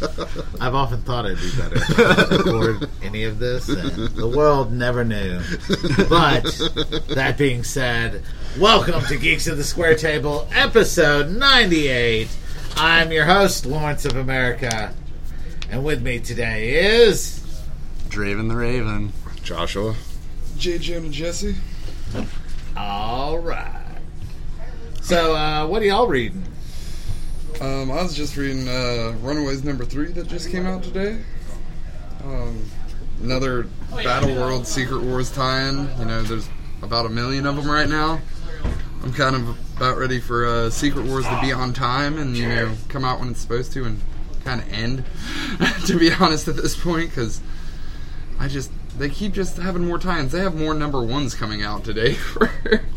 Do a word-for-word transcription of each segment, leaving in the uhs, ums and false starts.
I've often thought I'd be better to record any of this, and the world never knew. But, that being said, welcome to Geeks of the Square Table, episode ninety-eight. I'm your host, Lawrence of America, and with me today is... Draven the Raven. Joshua. J J and Jesse. All right. So, uh, what are y'all reading? Um, I was just reading uh, Runaways number three that just came out today. Um, another Battle World Secret Wars tie-in. You know, there's about a million of them right now. I'm kind of about ready for uh, Secret Wars to be on time and, you know, come out when it's supposed to and kind of end, to be honest at this point, because I just, they keep just having more tie-ins. They have more number ones coming out today for...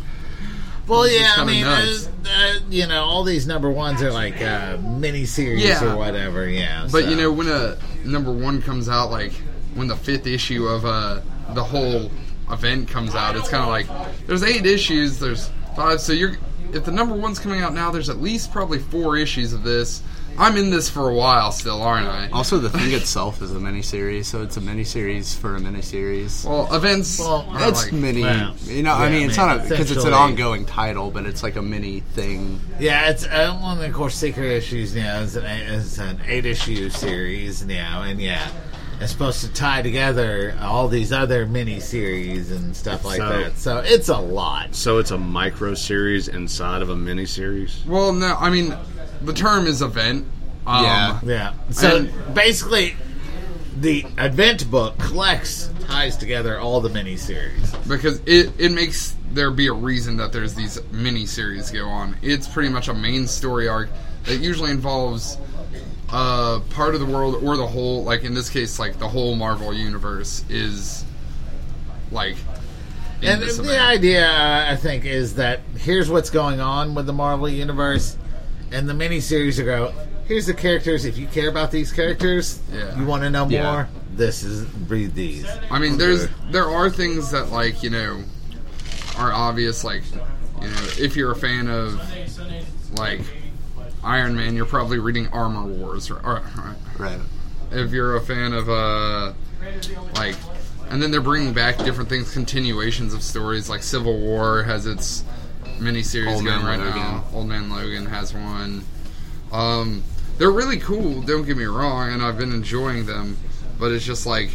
Well, yeah, I mean, uh, uh, you know, all these number ones are like uh, mini-series yeah. or whatever, yeah. But, so. you know, when a number one comes out, like, when the fifth issue of uh, the whole event comes out, it's kind of like, there's eight issues, there's five, so you're, if the number one's coming out now, there's at least probably four issues of this. I'm in this for a while still, aren't I? Also, the thing itself is a miniseries, so it's a miniseries for a miniseries. Well, events... Well, are it's like, mini... Well, you know, yeah, I mean, it's not a... Because it's an ongoing title, but it's like a mini thing. Yeah, it's, uh, well, of course, Secret Issues, you know, it's an, it's an eight-issue series, you know, and yeah, it's supposed to tie together all these other mini-series and stuff like So- that. So, it's a lot. So it's a micro series inside of a mini series. Well, no, I mean, the term is event. Um, Yeah. Yeah. So, And- basically, the Advent book collects, ties together all the mini-series. Because it, it makes there be a reason that there's these mini-series go on. It's pretty much a main story arc that usually involves uh, part of the world or the whole, like in this case, like the whole Marvel universe is, like, in And this the event. idea, uh, I think, is that here's what's going on with the Marvel Universe, and the miniseries will go, here's the characters. If you care about these characters, Yeah. you want to know more, Yeah. this is, read these. I mean, there's there are things that, like, you know, are obvious, like, you know, if you're a fan of, like, Iron Man, you're probably reading Armor Wars, or, or Right. if you're a fan of, uh, like, and then they're bringing back different things, continuations of stories, like Civil War has its miniseries Old going Man right Logan. now. Old Man Logan has one. Um, they're really cool, don't get me wrong, and I've been enjoying them, but it's just like,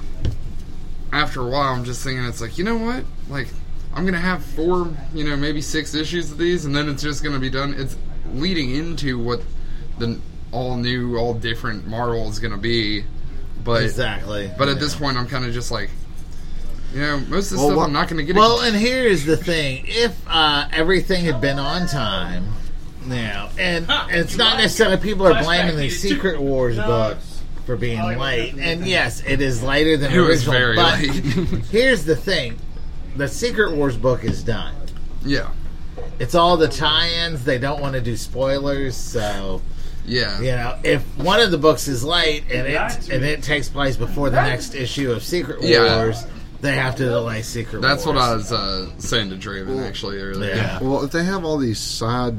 after a while, I'm just thinking, it's like, you know what? Like, I'm going to have four, you know, maybe six issues of these, and then it's just going to be done. It's leading into what the all new, all different Marvel is going to be. But, Exactly. But at Yeah. this point, I'm kind of just like, you know, most of the Well, stuff what- I'm not going to get. Well, and here's the thing. If uh, everything had been on time, now, and, and it's not necessarily people are blaming the Secret Wars book for being late. And yes, it is later than It the was original. very but late. here's the thing. The Secret Wars book is done. yeah. It's all the tie-ins. They don't want to do spoilers, so Yeah. you know, if one of the books is late and it and it takes place before the next issue of Secret Yeah. Wars, they have to delay Secret That's Wars. what I was uh, saying to Draven, actually, earlier. Yeah. Well, if they have all these side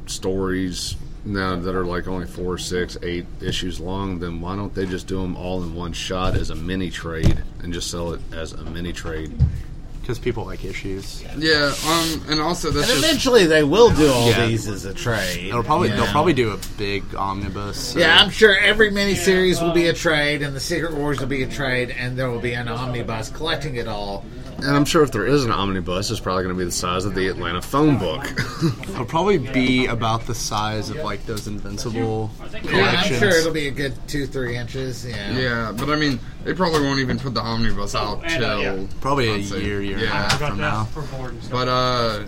stories now that are like only four, six, eight issues long, then why don't they just do them all in one shot as a mini trade and just sell it as a mini trade? Because people like issues. Yeah, um, and also that's And just... eventually they will do all Yeah. these as a trade. It'll probably you they'll know. probably do a big omnibus. uh, Yeah, I'm sure every miniseries will be a trade, and the Secret Wars will be a trade, and there will be an omnibus collecting it all. And I'm sure if there is an omnibus, it's probably going to be the size of the Atlanta phone book. It'll probably be about the size of like those Invincible collections. Yeah, I'm sure it'll be a good two, three inches. Yeah. Yeah, but I mean, they probably won't even put the omnibus out till... Probably a I'd say- year, year and a yeah. half from now. But, uh...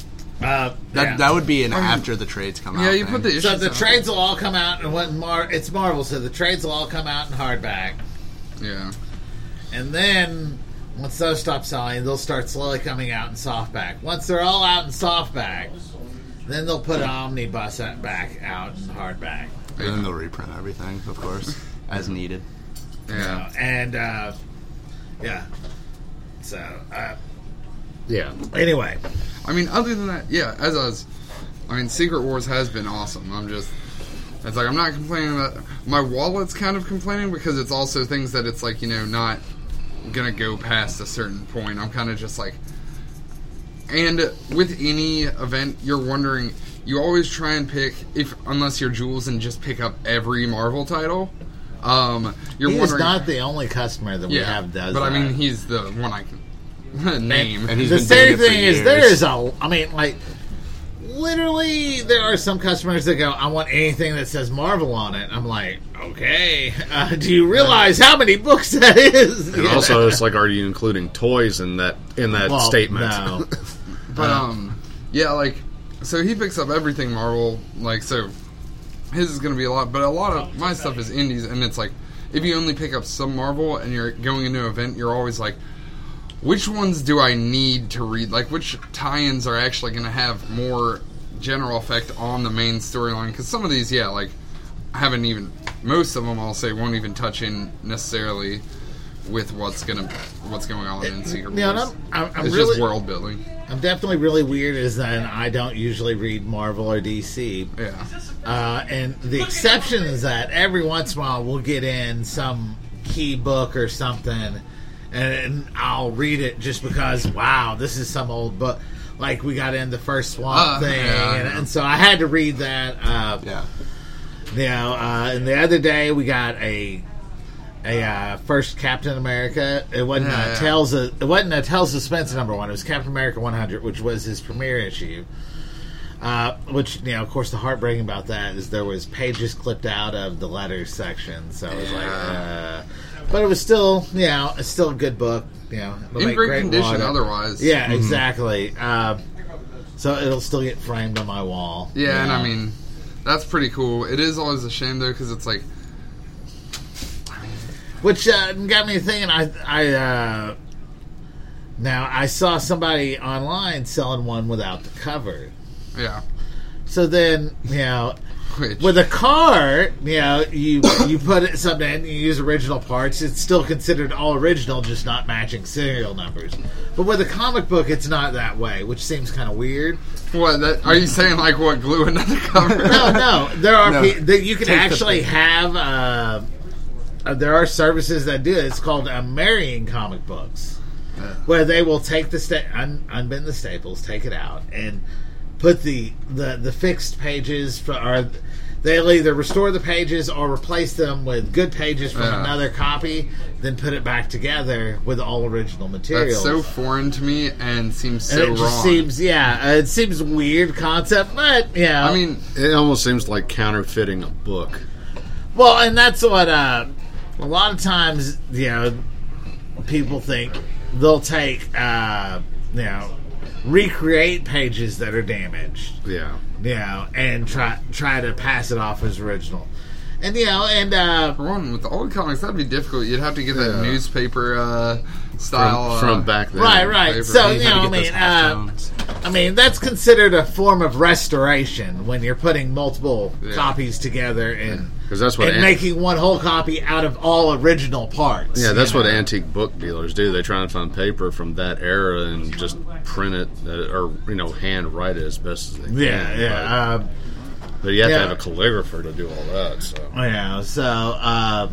Uh, That yeah. that would be an I mean, after the trades come out. Yeah, you thing. put the issues So the out. trades will all come out, and what Mar- it's Marvel, so the trades will all come out in hardback, Yeah. and then once those stop selling, they'll start slowly coming out in softback. Once they're all out in softback, then they'll put an omnibus back out in hardback. And then they'll reprint everything, of course, as needed. Yeah. And uh, yeah, so uh, Yeah. anyway, I mean, other than that, yeah, as I was... I mean, Secret Wars has been awesome. I'm just... It's like I'm not complaining that my wallet's kind of complaining because it's also things that it's like, you know, not gonna go past a certain point. I'm kind of just like, and with any event, you're wondering, you always try and pick, if unless you're Jules and just pick up every Marvel title. Um, you're He's wondering, not the only customer that we yeah, have does but that. I mean, he's the one I can name. And he's the been scary doing it for thing is years. there is a, I mean, like, literally, there are some customers that go, I want anything that says Marvel on it. I'm like, okay. Uh, do you realize how many books that is? And also, it's like, are you including toys in that in that Well, statement? no. But um, yeah, like, so he picks up everything Marvel. Like, so his is going to be a lot, but a lot of my stuff is indies, and it's like, if you only pick up some Marvel and you're going into an event, you're always like, which ones do I need to read? Like, which tie-ins are actually going to have more general effect on the main storyline? Because some of these, yeah, like, I haven't even, most of them I'll say won't even touch in necessarily with what's gonna what's going on in Secret Yeah, Wars. I'm, I'm, I'm It's really, just world building. I'm definitely really weird is that I don't usually read Marvel or D C. Yeah. Uh, and the exception is that every once in a while we'll get in some key book or something, and I'll read it just because, wow, this is some old book. Like, we got in the first Swamp Uh, Thing, yeah, and, yeah. and so I had to read that. Uh, Yeah. You know, uh, and the other day we got a a uh, first Captain America. It wasn't Yeah, a yeah. Tales of, it wasn't a Tales of Suspense number one. It was Captain America one hundred, which was his premiere issue. Uh, which, you know, of course, the heartbreaking about that is there was pages clipped out of the letters section. So it was like, uh, but it was still, you know, it's still a good book. You know, it'll In make great condition water. otherwise. Yeah, exactly. Uh, so it'll still get framed on my wall. Yeah, you and I know. mean, that's pretty cool. It is always a shame, though, because it's like, Which uh, got me thinking. I, I uh, now I saw somebody online selling one without the cover. yeah. So then, you know, Which, with a car, you know, you you put it something in, you use original parts. It's still considered all original, just not matching serial numbers. But with a comic book, it's not that way, which seems kind of weird. what, that, are you saying, like, what, glue another cover? No, no, there are No. pe- that you can Take the actually picture. have. Uh, uh, there are services that do it. It's called uh, marrying comic books, where they will take the sta- un- unbend the staples, take it out, and put the the, the fixed pages for. Or they'll either restore the pages or replace them with good pages from Yeah. another copy, then put it back together with all original materials. That's so foreign to me and seems and so it just wrong. seems, yeah, uh, it seems a weird concept, but yeah. I mean, It almost seems like counterfeiting a book. Well, and that's what uh, a lot of times, you know, people think they'll take, uh, you know, recreate pages that are damaged, Yeah. you know, and try try to pass it off as original. And, you know, and, uh, for one, with the old comics, that'd be difficult. You'd have to get that Yeah. newspaper uh, style. From, uh, from back then. right, right. paper. So, You you had know, to I get those mean, half uh, tones. I mean, that's considered a form of restoration when you're putting multiple Yeah. copies together and, 'Cause that's what and an- making one whole copy out of all original parts. Yeah, that's you what know? antique book dealers do. They try and find paper from that era and just print it, uh, or you know, hand write it as best as they can. Yeah, yeah. Um, But, but you have yeah. to have a calligrapher to do all that. So Yeah, so, um,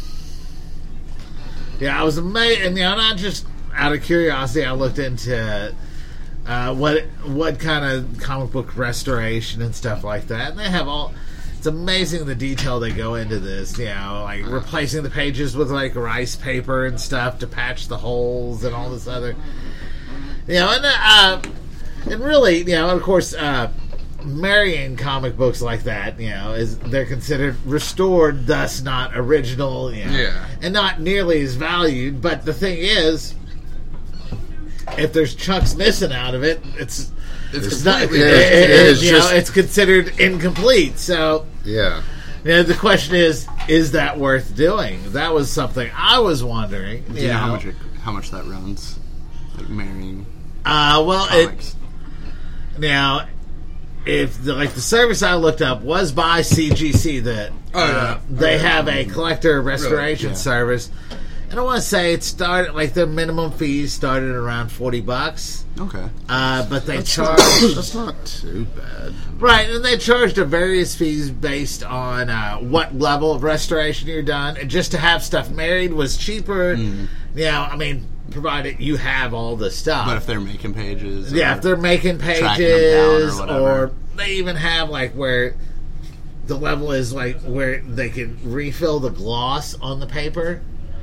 yeah, I was amazed, and, you know, not just out of curiosity, I looked into uh, what what kind of comic book restoration and stuff like that, and they have all, it's amazing the detail they go into this, you know, like replacing the pages with, like, rice paper and stuff to patch the holes and all this other, you know, and, uh, and really, you know, of course, uh, marrying comic books like that, you know, is they're considered restored, thus not original, you know, Yeah. and not nearly as valued. But the thing is, if there's chunks missing out of it, it's It's, it's not, completely it, it- it- it is you just- know, it's considered incomplete. So, yeah, you know, the question is, is that worth doing? That was something I was wondering. Do you know how much it, how much that runs? Like marrying Uh, well, it, comics. now, if the, like the service I looked up was by C G C, that Oh, yeah. uh, they Oh, yeah. have a collector restoration Yeah. service, and I want to say it started like their minimum fees started around forty bucks. Okay. Uh, but they That's charged not, that's not too bad. right, and they charged a various fees based on uh, what level of restoration you're done. And just to have stuff married was cheaper. Mm. Yeah, I mean, provided you have all the stuff. But if they're making pages, yeah, or if they're making tracking them down pages, or or, whatever. they even have like where the level is like where they can refill the gloss on the paper.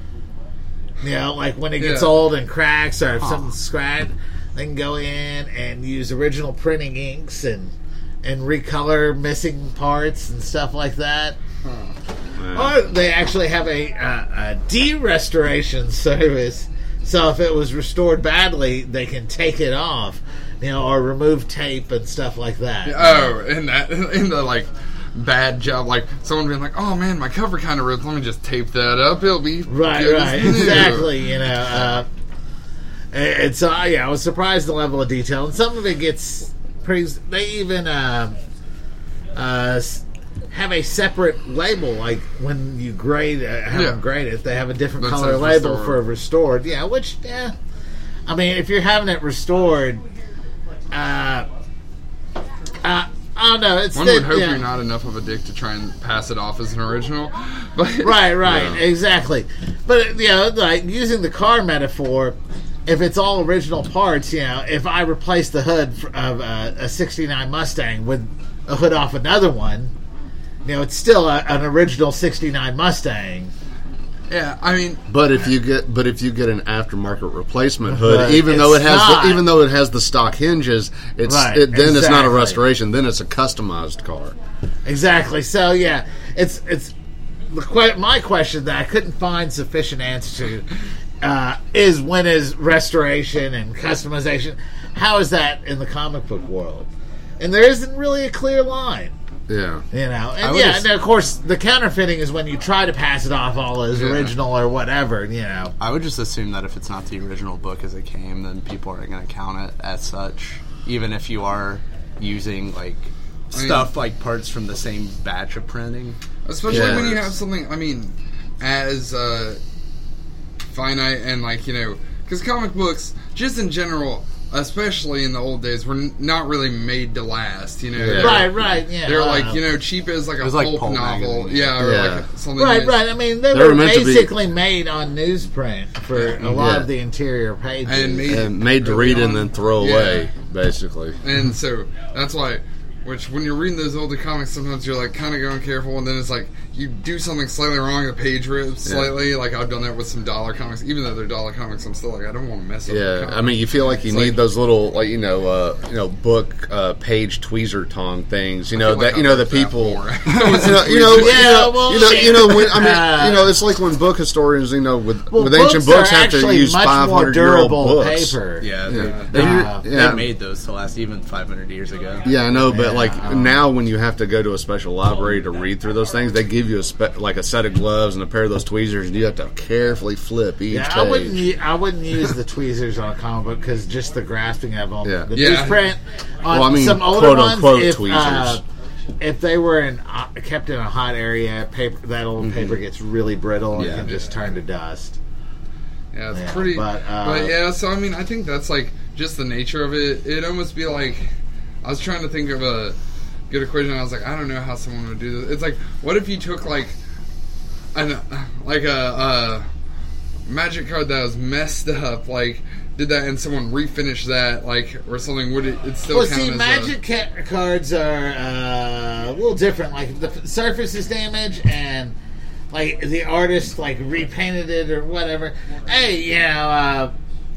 You know, like when it gets Yeah. old and cracks, or if Huh. something's scratched, they can go in and use original printing inks and and recolor missing parts and stuff like that. Yeah. Or they actually have a, uh, a de-restoration service. So if it was restored badly, they can take it off, you know, or remove tape and stuff like that. Oh, and that in the like bad job, like someone being like, "Oh man, my cover kind of ripped. Let me just tape that up. It'll be Right, good as right, new." exactly. You know, uh, and so uh, yeah, I was surprised the level of detail, and some of it gets pretty. They even uh, uh, have a separate label, like when you grade, uh, have Yeah. them grade it, they have a different That color says label restored. for restored. Yeah, which yeah, I mean, if you're having it restored, uh, uh, I don't know. It's One the, would hope yeah. you're not enough of a dick to try and pass it off as an original, but Right, right, Yeah. exactly. But you know, like using the car metaphor, if it's all original parts, you know, if I replace the hood f- of uh, a sixty-nine Mustang with a hood off another one, you know, it's still a, an original sixty-nine Mustang. yeah, I mean, But if you get, but if you get an aftermarket replacement hood, But even though it it's has, not. the, even though it has the stock hinges, it's Right, it, then it's not a exactly. restoration. Then it's a customized car. Exactly. So yeah, it's it's the que- my question that I couldn't find sufficient answer to uh, is when is restoration and customization? How is that in the comic book world? And there isn't really a clear line. Yeah. You know, I and would yeah, just- and of course, the counterfeiting is when you try to pass it off all as Yeah. original or whatever. You know, I would just assume that if it's not the original book as it came, then people are going to count it as such, even if you are using like I mean- stuff like parts from the same batch of printing. especially Yeah. when you have something. I mean, as uh, finite and like you know, because comic books, just in general, especially in the old days, were n- not really made to last. You know, Yeah. They're- right, right, yeah. They're uh, like you know cheap as like a was like pulp pulp novel, magazine. yeah, or Yeah. like something. right, that's- right. I mean, they, They were, were meant to be- basically made on newsprint for a lot Yeah. of the interior pages. And made, And made to early read on. and then throw Yeah. away, basically. And so that's why, which when you're reading those older comics, sometimes you're like kind of going careful, and then it's like you do something slightly wrong, the page rips Yeah. slightly. Like I've done that with some dollar comics, even though they're dollar comics. I'm still like I don't want to mess up. the Yeah, comic. I mean, you feel like you It's need like- those little, like you know, uh, you know, book uh, page tweezer tong things. You know feel like that you I know the wrote that people. more. you know, you know, Yeah, you know, well, you know, you know, when, I mean, uh, you know, it's like when book historians, you know, with well, with ancient books, are have to actually use much five more hundred year old durable books. paper. Yeah, Yeah, they, They- Uh, yeah. they made those to last even five hundred years ago. Yeah, I know, but Yeah. like now, when you have to go to a special library to read through those things, they give you a spe- like a set of gloves and a pair of those tweezers, and you have to carefully flip each Yeah, page. I wouldn't. u- I wouldn't use the tweezers on a comic book because just the grasping of them. Yeah. The Yeah. newsprint on Well, I mean, some older quote, ones, unquote, if, tweezers. Uh, if they were in uh, kept in a hot area, paper that old paper gets really brittle and Yeah. can just turn to dust. yeah, it's Yeah, pretty. but, But, uh, yeah, so I mean, I think that's like just the nature of it. It'd almost be like I was trying to think of a good equation. And I was like, I don't know how someone would do this. It's like, what if you took like an like a, a magic card that was messed up, like did that, and someone refinished that, like or something? Would it? It still Well, count see, as magic ca- cards are uh, a little different. Like if the f- surface is damaged and like the artist like repainted it or whatever. Hey, you know, uh,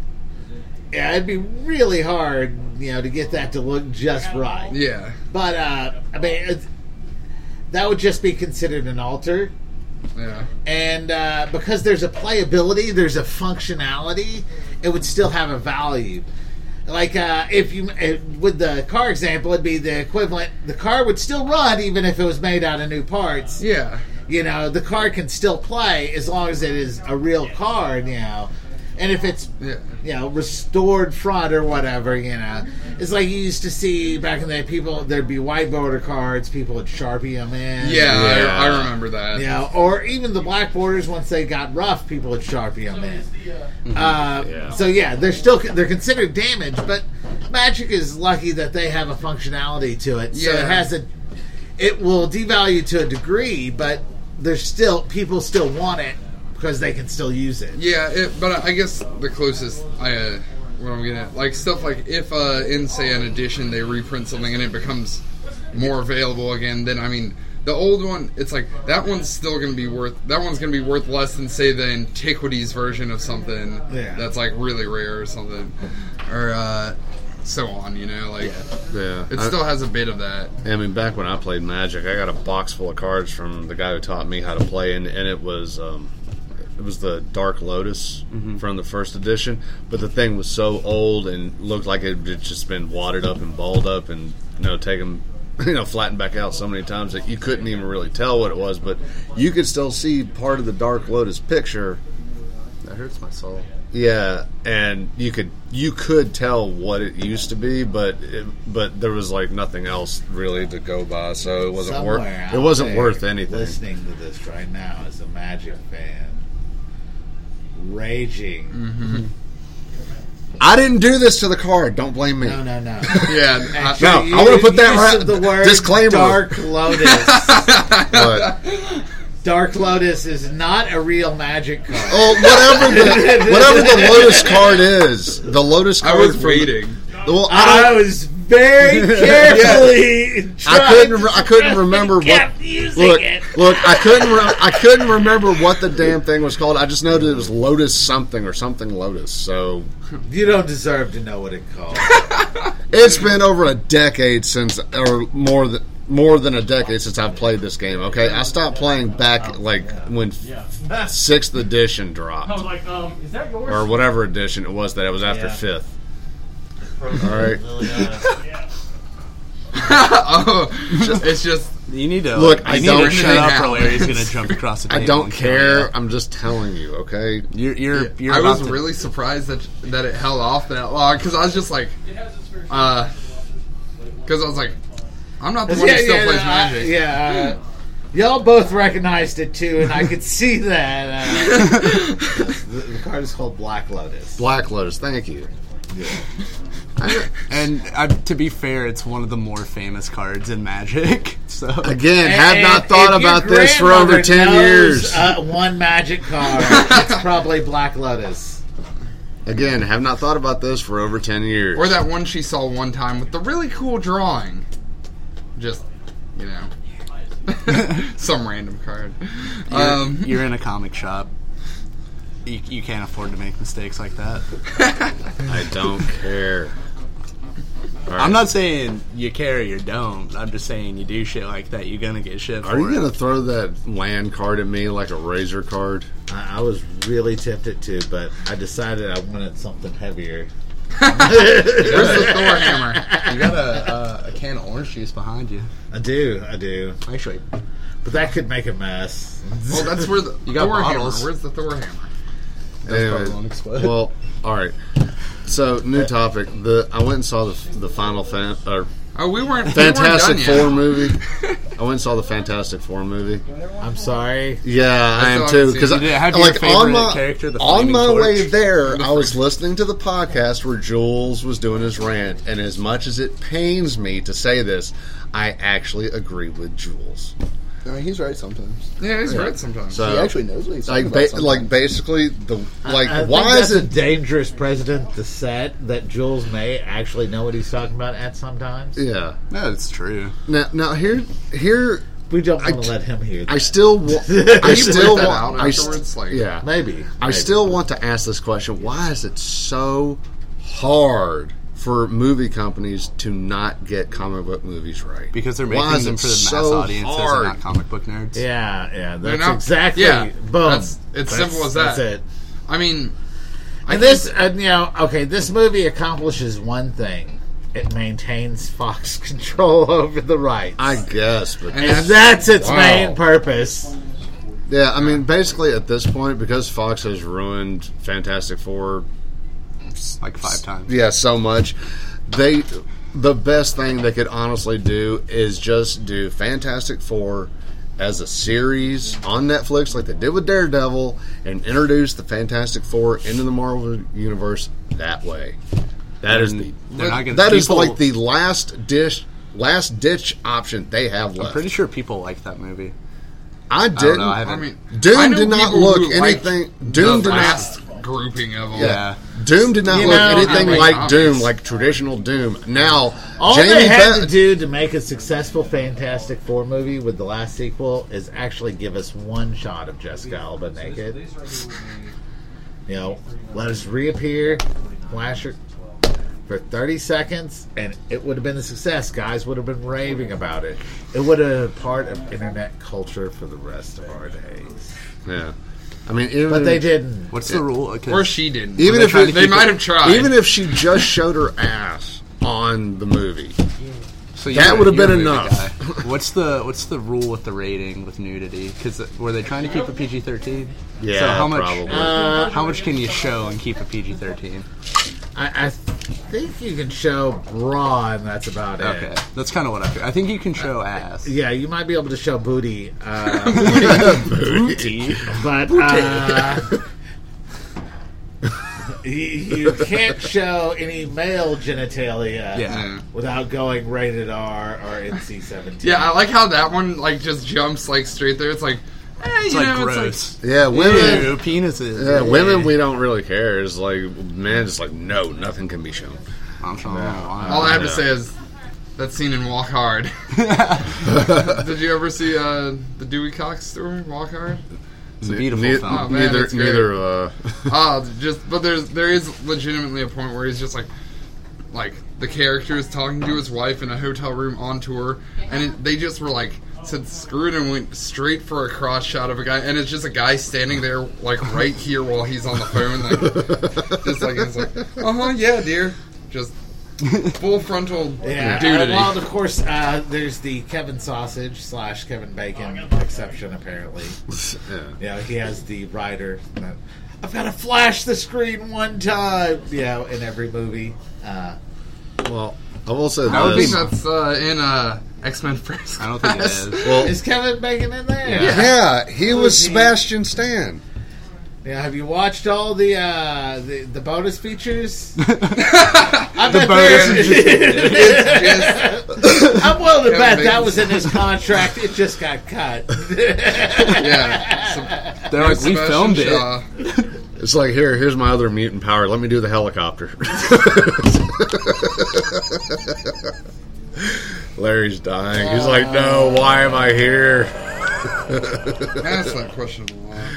yeah, it'd be really hard, you know, to get that to look just right. A, yeah, But uh, I mean, it's, that would just be considered an alter. yeah. And uh, because there's a playability, there's a functionality, it would still have a value. Like uh, if you, uh, with the car example, it'd be the equivalent. The car would still run even if it was made out of new parts. Yeah. You know, the car can still play as long as it is a real car. You know, And if it's, Yeah. you know, restored front or whatever, you know, it's like you used to see back in the day, people, there'd be white border cards, people would Sharpie them in. Yeah, Yeah. I, I remember that. You know, or even the black borders, once they got rough, people would Sharpie them in. Uh, Yeah. So yeah, they're still, they're considered damage, but Magic is lucky that they have a functionality to it. So Yeah. it has a, it will devalue to a degree, but there's still, people still want it because they can still use it. Yeah, it, but I guess the closest I, uh, what I'm getting at, like stuff like if uh, in say an edition they reprint something and it becomes more available again, then I mean the old one, it's like that one's still going to be worth that one's going to be worth less than say the Antiquities version of something Yeah. that's like really rare or something, or uh, so on. You know, like Yeah. it I- still has a bit of that. I mean, back when I played Magic, I got a box full of cards from the guy who taught me how to play, and, and it was um, it was the Dark Lotus from the first edition. But the thing was so old and looked like it had just been wadded up and balled up, and you know, taken, you know, flattened back out so many times that you couldn't even really tell what it was. But you could still see part of the Dark Lotus picture. That hurts my soul. Yeah, and you could you could tell what it used to be, but it, but there was like nothing else really to go by, so it wasn't worth Somewhere it out wasn't there worth anything. Listening to this right now as a Magic fan, raging. Mm-hmm. I didn't do this to the card. Don't blame me. No, no, no. Yeah, I, Actually, No, you- I wanna put that use right- of the word disclaimer. Dark Lotus. But Dark Lotus is not a real Magic card. oh, whatever the whatever the Lotus card is, the Lotus I card. was from the- waiting. well, I, I don't, was very carefully. I couldn't. re- I couldn't remember what. kept using Look, it. look. I couldn't. Re- I couldn't remember what the damn thing was called. I just know that it was Lotus something or something Lotus. So You don't deserve to know what it called. it's been over a decade since, or more than more than a decade since I've played this game. Okay, I stopped playing back like when sixth edition dropped, I was like, um, is that yours? or whatever edition it was that it was after Yeah. fifth. All right. Yeah. Oh, it's just You need to Look, Like, I you need don't to shut up, care. or Larry's gonna jump across the I table. don't and kill care. you. I'm just telling you. Okay. You're you're you're. I was about to- really surprised that that it held off that long because I was just like, uh, because I was like, I'm not the one who still plays uh, Magic. yeah, uh, y'all both recognized it too, and I could see that. Uh, the, the card is called Black Lotus. Black Lotus. Thank you. And uh, to be fair, it's one of the more famous cards in Magic. So Again, have And not thought if your about this for over grandmother ten knows, years. Uh, one Magic card. It's probably Black Lotus. Again, have not thought about this for over ten years. Or that one she saw one time with the really cool drawing. Just, you know, some random card. you're, Um, you're in a comic shop. You, you can't afford to make mistakes like that. I don't care. All right. I'm not saying you care or you don't. I'm just saying you do shit like that, you're gonna get shit for Are you it. gonna throw that land card at me like a razor card? I, I was really tempted to, but I decided I wanted something heavier. Where's the Thor hammer? You got a, uh, a can of orange juice behind you. I do, I do, Actually, but that could make a mess. Well, that's where the You got Thor bottles. hammer. Where's the Thor hammer? probably won't explode. well, all right. So, new topic. The I went and saw the the final fan or Oh, we weren't. Fantastic we weren't done yet. Four movie. I went and saw the Fantastic Four movie. I'm sorry. Yeah, I am all too. I've Because seen. Did it have your like on favorite my character, the on Flaming my Torch? way there, I was listening to the podcast where Jules was doing his rant, and as much as it pains me to say this, I actually agree with Jules. I mean, he's right sometimes. Yeah, he's right sometimes. So He actually knows what he's talking like about. ba- sometimes. like basically the like I, I why think is that's it a dangerous precedent to set that Jules may actually know what he's talking about at sometimes. yeah no, it's true. now now here here We don't I want to t- let him hear that. I still wa- I Can you still bleep that want out I st- afterwards? Like, yeah Maybe. I Maybe. still want to ask this question: why is it so hard for movie companies to not get comic book movies right? Because they're Why making is them it for the mass so audiences hard? and not comic book nerds. Yeah, yeah. They're That's not- exactly. yeah, boom. that's- it's That's- simple as that. That's it. I mean, I And this, uh, you know, okay, this movie accomplishes one thing: it maintains Fox control over the rights, I guess, but And and that's its Wow. main purpose. Yeah, I mean, basically at this point, because Fox has ruined Fantastic Four, Like five times. yeah, so much, they the best thing they could honestly do is just do Fantastic Four as a series on Netflix, like they did with Daredevil, and introduce the Fantastic Four into the Marvel universe that way. That is the They're not gonna- that is people- like the last dish, last ditch option they have left. I'm pretty sure people like that movie. I I didn't. don't know. I I haven't. mean, Doom I know did not people look who like anything. Doom the did not. last grouping of them. yeah. Doom did not You look know, anything I mean, like obvious. Doom, like traditional Doom. Now, All Jamie they had Bell- to do to make a successful Fantastic Four movie with the last sequel is actually give us one shot of Jessica Alba naked. You know, let us reappear, flash her for thirty seconds, and it would have been a success. Guys would have been raving about it. It would have been part of internet culture for the rest of our days. yeah, I mean, even But they didn't. What's the rule? 'Cause Or she didn't. Even they if trying it, to they keep might it- have tried. even if she just showed her ass on the movie, So That you're- would have you're a been movie enough. guy. What's the What's the rule with the rating with nudity? Because were they trying to keep a P G thirteen? Yeah, So how much? probably. Uh, how much can you show and keep a P G thirteen? I, I think you can show bra, and that's about it. Okay, that's kind of what I feel. I think you can show ass. Yeah, you might be able to show booty, uh, Booty. but uh, you, you can't show any male genitalia Yeah. without going rated R or N C seventeen. Yeah, I like how that one like just jumps like straight there. It's like, eh, It's you like know, gross. it's yeah, women, Ew, penises. yeah, women, we don't really care. It's like men, just like no, nothing can be shown. I'm trying to know why. like all I have to Yeah. say is that scene in Walk Hard. Did you ever see uh, the Dewey Cox story, Walk Hard? It's a beautiful Ne- film. Oh, man, neither, it's great. neither. Uh, Oh, just but there's there is legitimately a point where he's just like, like the character is talking to his wife in a hotel room on tour, and it, they just were like said screw it and went straight for a cross shot of a guy, and it's just a guy standing there like right here while he's on the phone, like just like it's like uh huh yeah dear, just full frontal Yeah, uh, nudity. well, of course, uh, there's the Kevin Sausage slash Kevin Bacon exception, apparently. yeah. Yeah, he has the writer. that, I've got to flash the screen one time, you know, in every movie. Uh, Well, I will say I would think this. that's uh, in uh, X-Men First I don't think it Class. is. Well, is Kevin Bacon in there? yeah, he was was he? Sebastian Stan. Yeah, have you watched all the uh, the, the bonus features? I bet bonus there's- I'm willing to Kevin bet that Bacon's- was in his contract. It just got cut. Yeah, so, They're like, we Sebastian filmed it. Shaw. It's like here, here's my other mutant power. Let me do the helicopter. Larry's dying. He's like, no, why am I here? That's not questionable.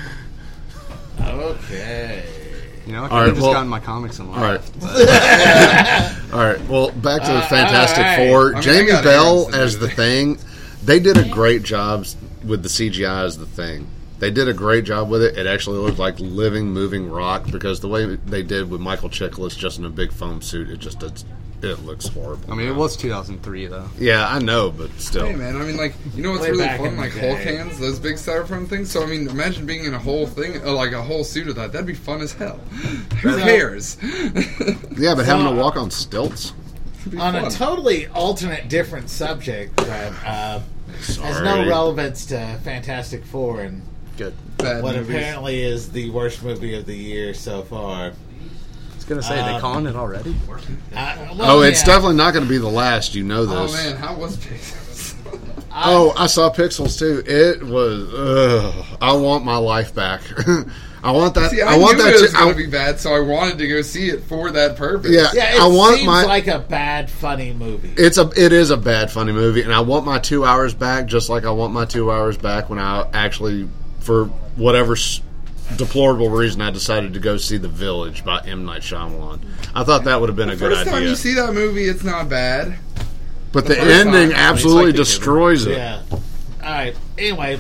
Okay. You know, I could All right, have just well- gotten my comics and All right. left. All right. Well, back to the Uh, Fantastic all right. Four. I mean, I Jamie got Bell errands to as do the today. Thing. They did a great job with the C G I as the Thing. They did a great job with it. It actually looked like living, moving rock because the way they did with Michael Chiklis just in a big foam suit, it just does, it looks horrible. I mean, it was two thousand three though. Yeah, I know, but still. Hey man, I mean, like, you know what's Way really back in fun? the Like day. Hulk hands, those big styrofoam things. So I mean, imagine being in a whole thing, uh, like a whole suit of that. That'd be fun as hell. Who So- cares? Yeah, but having So- to walk on stilts. On fun. a totally alternate, different subject that uh, has Sorry. no relevance to Fantastic Four and Good. Bad what movies. apparently is the worst movie of the year so far. I was gonna say, they Um, calling it already? Uh, well, Oh, it's yeah. definitely not going to be the last. You know Oh this. man, how was Pixels? Oh, I saw Pixels too. It was. Ugh, I want my life back. I want that. See, I, I want knew that. it was to- going I- to be bad, so I wanted to go see it for that purpose. Yeah, Yeah, it I want seems my. like a bad, funny movie. It's a. It is a bad, funny movie, and I want my two hours back, just like I want my two hours back when I actually, for whatever s- deplorable reason, I decided to go see The Village by M. Night Shyamalan. I thought that would have been a good First time idea, you see that movie, it's not bad. but the, the first ending time, absolutely it's like the destroys it. Yeah. All right. Anyway,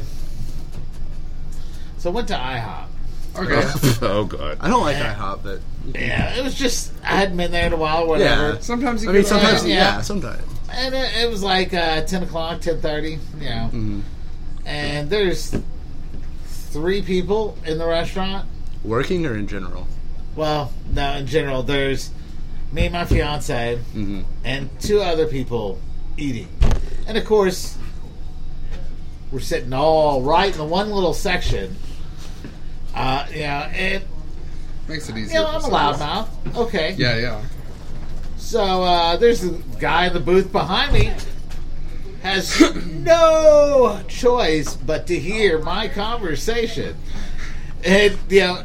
so went to IHOP. Okay. Oh god. I don't like IHOP, but Yeah, it was just I hadn't been there in a while, whatever. Yeah. Sometimes you I mean, go to sometimes, IHOP. yeah. yeah, sometimes. And it, it was like uh, ten o'clock, ten thirty. You know, Mm-hmm. and there's three people in the restaurant. Working or in general? Well, no, in general, there's me and my fiance Mm-hmm. and two other people eating. And of course, we're sitting all right in the one little section. Uh, you know, and Makes it you easier. know, I'm a for loudmouth. Okay. Yeah, yeah. So uh, there's a guy in the booth behind me has no choice but to hear my conversation. And, you know,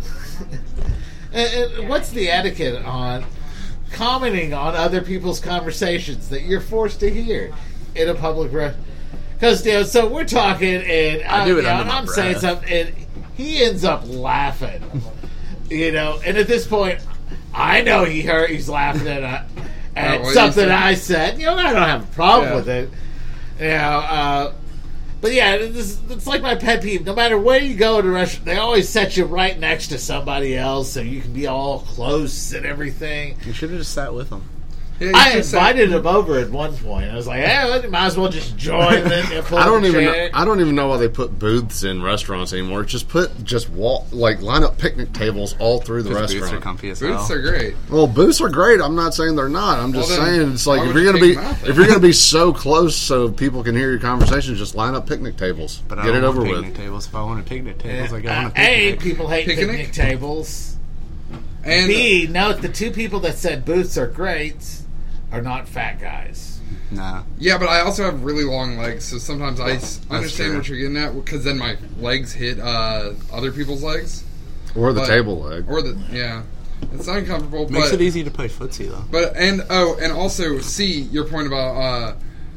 and, and what's the etiquette on commenting on other people's conversations that you're forced to hear in a public restaurant? Because, you know, so we're talking, and, uh, I do it you know, under and my I'm breath. saying something, and he ends up laughing. You know, and at this point, I know he heard he's laughing at, uh, at Oh, what you something said? I said. You know, I don't have a problem Yeah. with it. You know, uh, but yeah, this, it's like my pet peeve. No matter where you go in a restaurant, they always set you right next to somebody else so you can be all close and everything. You should have just sat with them. Yeah, you I should say- invited him over at one point. I was like, "Hey, you might as well just join." Them and pull I up don't a even. chair. I don't even know why they put booths in restaurants anymore. Just put just wall like line up picnic tables all through the Because booths are restaurant. comfy as Booths hell. are great. Well, booths are great. I'm not saying they're not. I'm just Well, then, saying it's like why if would you're you gonna be take them out then? if you're gonna be so close so people can hear your conversation, just line up picnic tables. But I Get don't it want over picnic with. tables. If I wanted picnic tables, I go Uh, on a A, picnic. people hate Picnic? picnic tables. And B, note the two people that said booths are great are not fat guys. Nah. yeah, but I also have really long legs, so sometimes I s- understand true. what you're getting at because then my legs hit uh, other people's legs, Or the But- table leg. or the yeah, it's uncomfortable. Makes but, it easy to play footsie, though. But and oh, and also see your point about uh,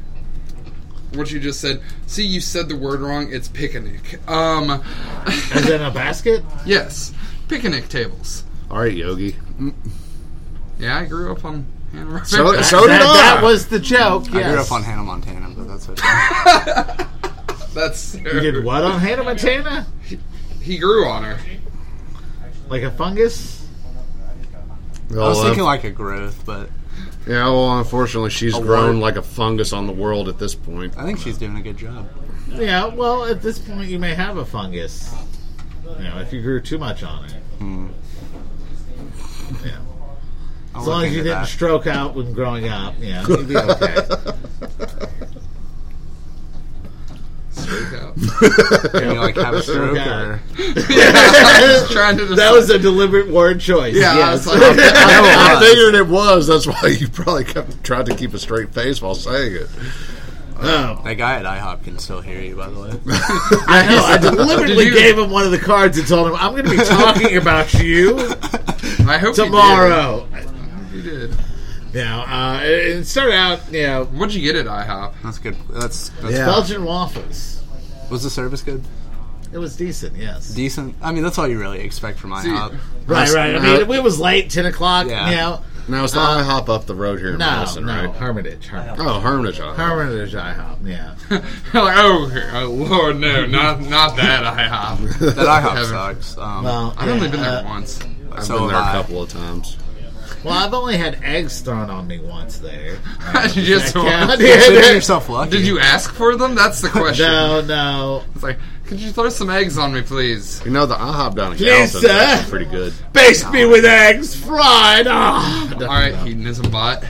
what you just said. See, you said the word wrong. It's picnic. Um, As in a basket? yes, picnic tables. All right, Yogi. Yeah, I grew up on Hannah So- Barbera. so did that, I. that was the joke. I Yes. grew up on Hannah Montana, but that's okay. That's You did what on Hannah Montana? He grew on her. Like a fungus? I was Well, thinking uh, like a growth, but yeah, well, unfortunately, she's A grown what? like a fungus on the world at this point. I think she's doing a good job. Yeah, well, at this point, you may have a fungus. You know, if you grew too much on it. Hmm. Yeah. I'll As look long as you into didn't that. stroke out when growing up, yeah, you'd be okay. Stroke out. You like have a stroke or Trying to That was a deliberate word choice. Yeah, I yes. was like, I, I figured it was. That's why you probably kept tried to keep a straight face while saying it. Oh, that guy at IHOP can still hear you, by the way. I know. I deliberately Did you- gave him one of the cards and told him, I'm going to be talking about you I hope tomorrow. You did. Now, uh, it started out, you know, What'd you get at IHOP? That's good. That's, that's Yeah. Belgian waffles. Was the service good? It was decent, yes. Decent. I mean, that's all you really expect from IHOP. Right, right. I mean, it was late, ten o'clock. Yeah. You know, Now it's not IHOP up the road here in no, Madison, no, right? Hermitage, Hermitage, Oh, Hermitage IHOP. Hermitage IHOP. Yeah, like, oh, oh, Lord, no, not not that IHOP. That IHOP Heaven. sucks. Um, well, I've only yeah, been there uh, once. I've So been there have a I. couple of times. Well, I've only had eggs thrown on me once there. Just That count? once. Yeah, consider that- yourself lucky. Did you ask for them? That's the question. No, no. It's like, could you throw some eggs on me, please? You know, the IHOP down in Please, Gallatin is sir. actually pretty good. Baste me with eggs, fried. Ah, All right, hedonism bot.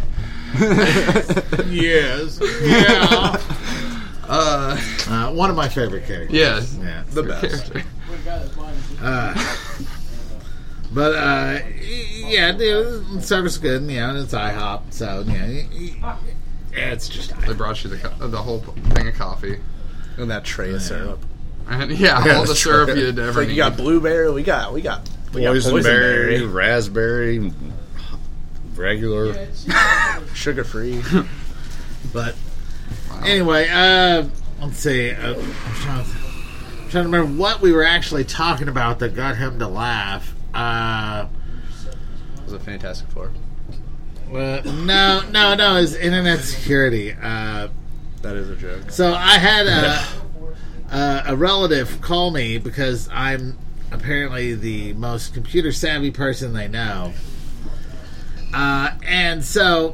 yes, yeah. Uh, Uh, one of my favorite characters. yes, Yeah. the best. Uh, but uh, y- yeah, the service is good. You know, and it's IHOP, so yeah, y- y- yeah, it's just They IHOP. brought you the co- the whole thing of coffee, and that tray of syrup. and yeah, Yeah, all the that's syrup right. you'd It's ever like you need. got blueberry. We got. We got. We got Boysenberry, boysenberry. raspberry, regular. Sugar free. But anyway, uh, let's see. Uh, I'm trying to, I'm trying to remember what we were actually talking about that got him to laugh. Uh, Was it Fantastic Four? uh, no, no, no. It's internet security. Uh, That is a joke. So I had a, a a relative call me because I'm apparently the most computer savvy person they know, uh, and so,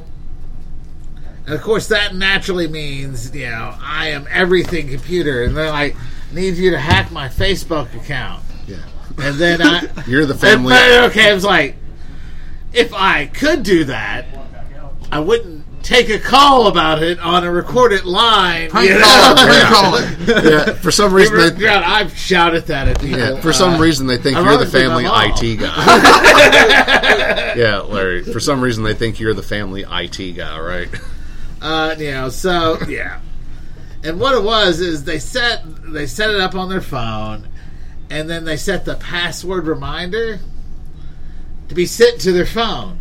and of course, that naturally means you know I am everything computer, and they're like, need you to hack my Facebook account. Yeah. And then I... You're the family. And, okay, I was like, if I could do that, I wouldn't take a call about it on a recorded line. Prank you caller, know? prank caller. Yeah, for some reason they, God, I've shouted that at people. yeah, for some Uh, reason they think I'd you're the rather be family my I mom. T guy. Yeah, Larry. For some reason they think you're the family I T guy, right? Uh, you know, so yeah. And what it was is they set they set it up on their phone, and then they set the password reminder to be sent to their phone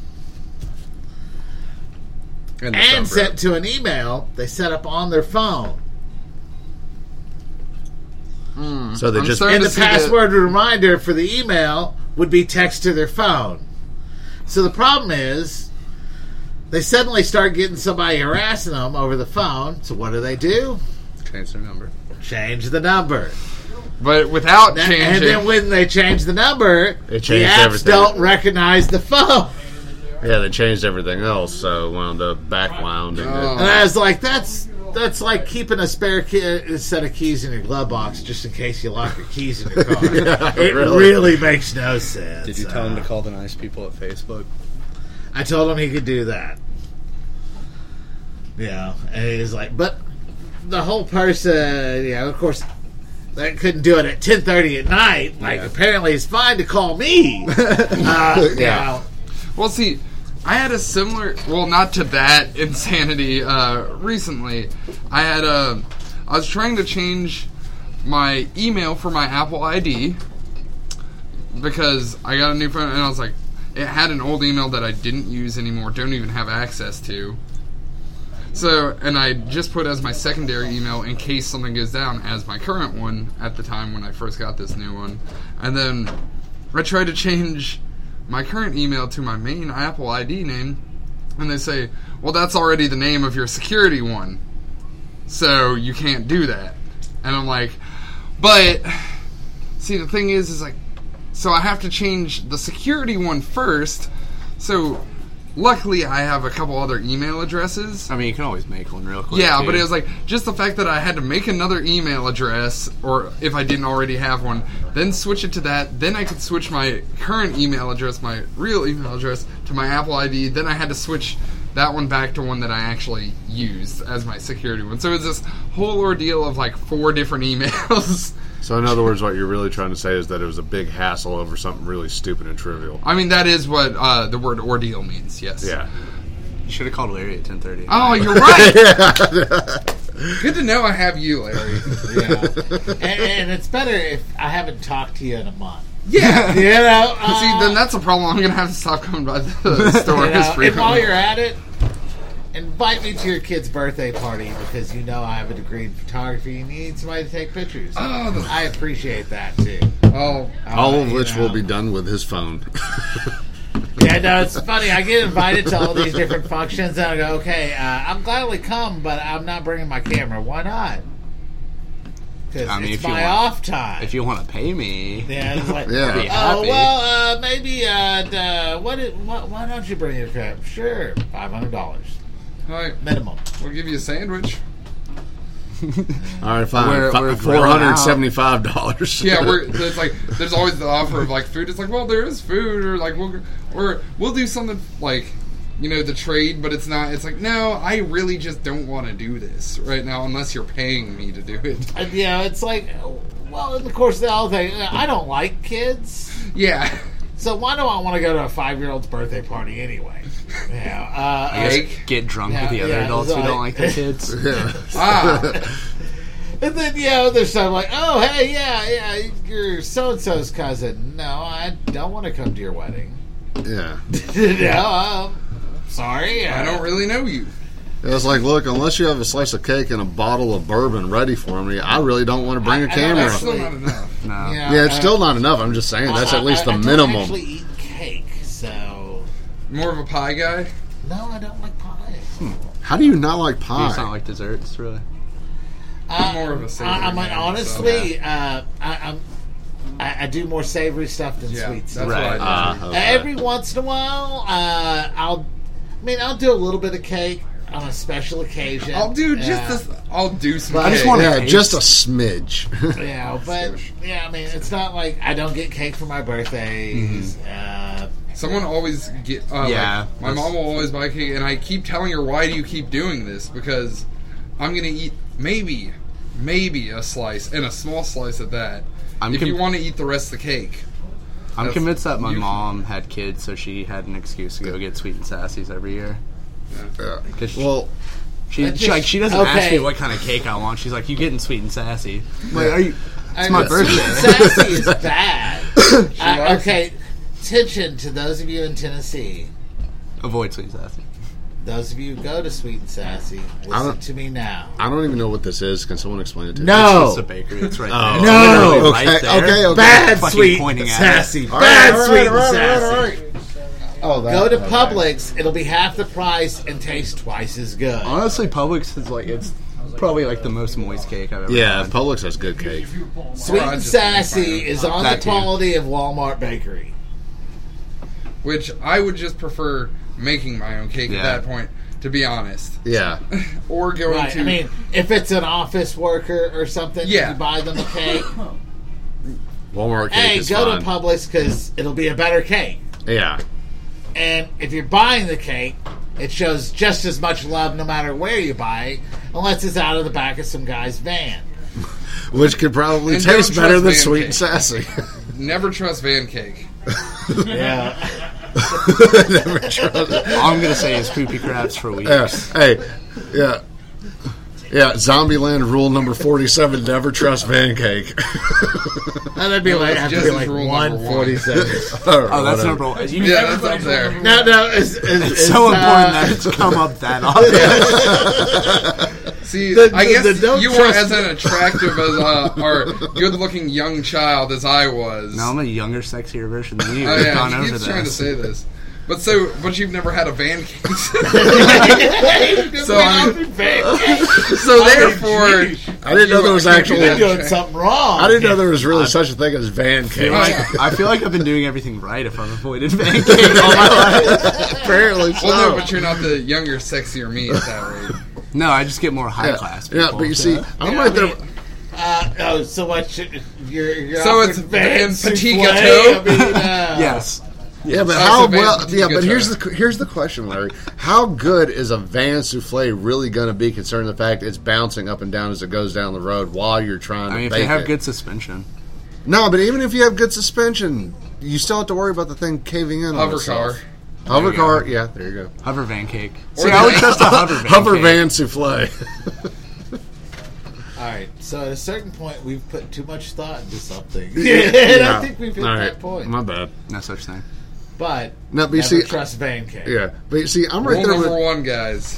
And, the and subreddit. sent to an email they set up on their phone. So they I'm just starting And to the see that- password reminder for the email would be text to their phone. So the problem is, they suddenly start getting somebody harassing them over the phone. So what do they do? Change their number. Change the number. But without That- changing. and then when they change the number, the changed apps everything. don't recognize the phone. yeah, they changed everything else, so wound up backwounding Oh. it. And I was like, that's that's like keeping a spare key, a set of keys in your glove box just in case you lock your keys in your car. Yeah, it really. really makes no sense. Did you tell Uh, him to call the nice people at Facebook? I told him he could do that. Yeah, and he was like, but the whole person, you know, of course, they couldn't do it at ten thirty at night. Like, Yeah. apparently it's fine to call me. uh, you know. Well, see, I had a similar, well, not to that insanity. Uh, recently, I had a, I was trying to change my email for my Apple I D because I got a new phone, and I was like, it had an old email that I didn't use anymore, don't even have access to. So, and I just put as my secondary email in case something goes down as my current one at the time when I first got this new one. And then I tried to change my current email to my main Apple I D name, and they say, well, that's already the name of your security one, so you can't do that. And I'm like, but, see, the thing is, is like, so I have to change the security one first, so luckily I have a couple other email addresses. I mean, you can always make one real quick. Yeah, too. but it was like just the fact that I had to make another email address, or if I didn't already have one, then switch it to that. Then I could switch my current email address, my real email address, to my Apple I D. Then I had to switch that one back to one that I actually used as my security one. So it was this whole ordeal of like four different emails. So in other words, what you're really trying to say is that it was a big hassle over something really stupid and trivial. I mean, that is what uh, the word ordeal means, yes. Yeah. You should have called Larry at ten thirty. Oh, you're right. Good to know I have you, Larry. Yeah. and, and it's better if I haven't talked to you in a month. Yeah. You know? Uh, See, then that's a problem. I'm going to have to stop coming by the store you as know, and frequently. while you're at it, invite me to your kid's birthday party because you know I have a degree in photography and you need somebody to take pictures. Oh, the- I appreciate that too. Oh, All Uh, of you which know. will be done with his phone. Yeah, no, it's funny. I get invited to all these different functions, and I go, okay, uh, I'm gladly come, but I'm not bringing my camera. Why not? Because I mean, it's if you my want- off time. If you want to pay me, yeah, it's like, Yeah. Be oh, happy. well, uh, maybe, uh, d- uh, what, it, what, why don't you bring your camera? Sure, five hundred dollars all right. minimum. We'll give you a sandwich. All right, fine. We're- Fi- we're four hundred seventy-five dollars. Yeah, we're it's like there's always the offer of like food. It's like, well, there is food, or like we'll or we'll do something like, you know, the trade, but it's not. It's like, no, I really just don't want to do this right now unless you're paying me to do it. And, you know, it's like, well, in the course of the whole thing, I don't like kids. Yeah. So why do I want to go to a five-year-old's birthday party anyway? Yeah, uh, I guess Cake? get drunk Yeah, with the other yeah, adults who like- don't like their kids. Ah. and then you know, there's some like, oh hey, yeah, yeah, you're so and so's cousin. No, I don't want to come to your wedding. Yeah. no, um, sorry, uh, I don't really know you. It was like, look, unless you have a slice of cake and a bottle of bourbon ready for me, I really don't want to bring a I- I don't camera. That's still not enough. No. Yeah, Yeah, it's I- still not enough. I'm just saying that's I- at least I- the I don't minimum. actually eat cake, so More of a pie guy. no, I don't like pie. How do you not like You pie? just don't like desserts, really? Uh, more of a savory I, I mean, man, honestly, uh, I, I'm. I, I do more savory stuff than Yeah, sweet that's stuff. what I Right. do. Ah, Uh, okay. Every once in a while, uh, I'll. I mean, I'll do a little bit of cake. Uh, on a special occasion. I'll do just yeah. this. I'll do some. But- I just cake. want- Yeah, Cakes. just a smidge. Yeah, but yeah, I mean, it's not like I don't get cake for my birthdays. Uh, Someone always get. Uh, Yeah, like, my that's- mom will always buy cake, and I keep telling her, "Why do you keep doing this?" Because I'm gonna eat maybe, maybe a slice, and a small slice at that. I'm if con- you want to eat the rest of the cake, I'm That's- convinced that my you- mom had kids, so she had an excuse to go get Sweet and Sassy's every year. Yeah. 'Cause she- Well, She, That she just- like she doesn't okay. ask me what kind of cake I want. She's like, "You getting Sweet and Sassy?" I'm like, are you? I my mean, birthday. Sweet and Sassy is bad. uh, okay, attention to those of you in Tennessee. Avoid Sweet and Sassy. Those of you who go to Sweet and Sassy, I listen don't- to me now. I don't even know what this is. Can someone explain it to me? No. It's a bakery. It's right Oh. there. It's No. literally Okay, right there. okay, okay. Bad Fucking Sweet pointing and at it. Sassy. All Bad right, all Sweet right, and all right, all Sassy. right. Oh, that, Go to okay. Publix. It'll be half the price and taste twice as good. Honestly, Publix is like it's probably like the most moist cake I've ever Yeah, had. Publix has good cake. Sweet Or I and just Sassy find- is on That the too. quality of Walmart bakery. which I would just prefer making my own cake Yeah. at that point, to be honest, Yeah. or going Right. to. I mean, if it's an office worker or something, Yeah. you buy them a cake. Walmart cake Hey, is go fine. to Publix because it'll be a better cake. Yeah. And if you're buying the cake, it shows just as much love no matter where you buy it, unless it's out of the back of some guy's van. Which could probably And taste don't better trust than van sweet cake. and sassy. never trust van cake. Yeah. Never trust. All I'm gonna say is poopy crabs for weeks. Yeah. Hey, yeah. Yeah, Zombieland rule number forty-seven, never trust van cake. And that'd be like, that's have to be Jesse's like rule one number one. forty-seven. Oh, that's number one. You, Yeah, that's up there. No, no, it's, it's, It's it's, so uh, important that it's come up that often. See, The- I the- guess the don't you trust- weren't as an attractive as uh, or good-looking young child as I was. No, I'm a younger, sexier version than you. Oh We've yeah, gone he over keeps this. trying to say this, but so, but you've never had a van cake. So, I mean- so therefore, I didn't know there was actually. You're I doing something wrong. didn't know there was really such a thing as van I feel, cake. like, I feel like I've been doing everything right if I've avoided van cake all my life. Apparently so. well, no, but you're not the younger, sexier me at that rate. No, I just get more high yeah. class people. Yeah, but you see, I'm Yeah, right I there. mean, Uh, oh, so what? you- You're, you're So offering it's van van petit souffle? gâteau? I mean, uh, yes. Yeah, but Oh, how it's a van well? petit Yeah, but gâteau. here's the here's the question, Larry. How good is a van souffle really going to be, concerning the fact it's bouncing up and down as it goes down the road while you're trying to I mean, if bake they have it? good suspension. No, but even if you have good suspension, you still have to worry about the thing caving in. on Hover itself. car. Hover you car. Yeah, there you go. Hover van cake. Or See, I would the- trust a hover van Hover cake. van souffle. All right. So at a certain point, we've put too much thought into something, and I think we've hit All that right. point. My bad. No such thing. But No, but you never see- trust van cake. Yeah, but you see, I'm right Rule there number with. one, guys.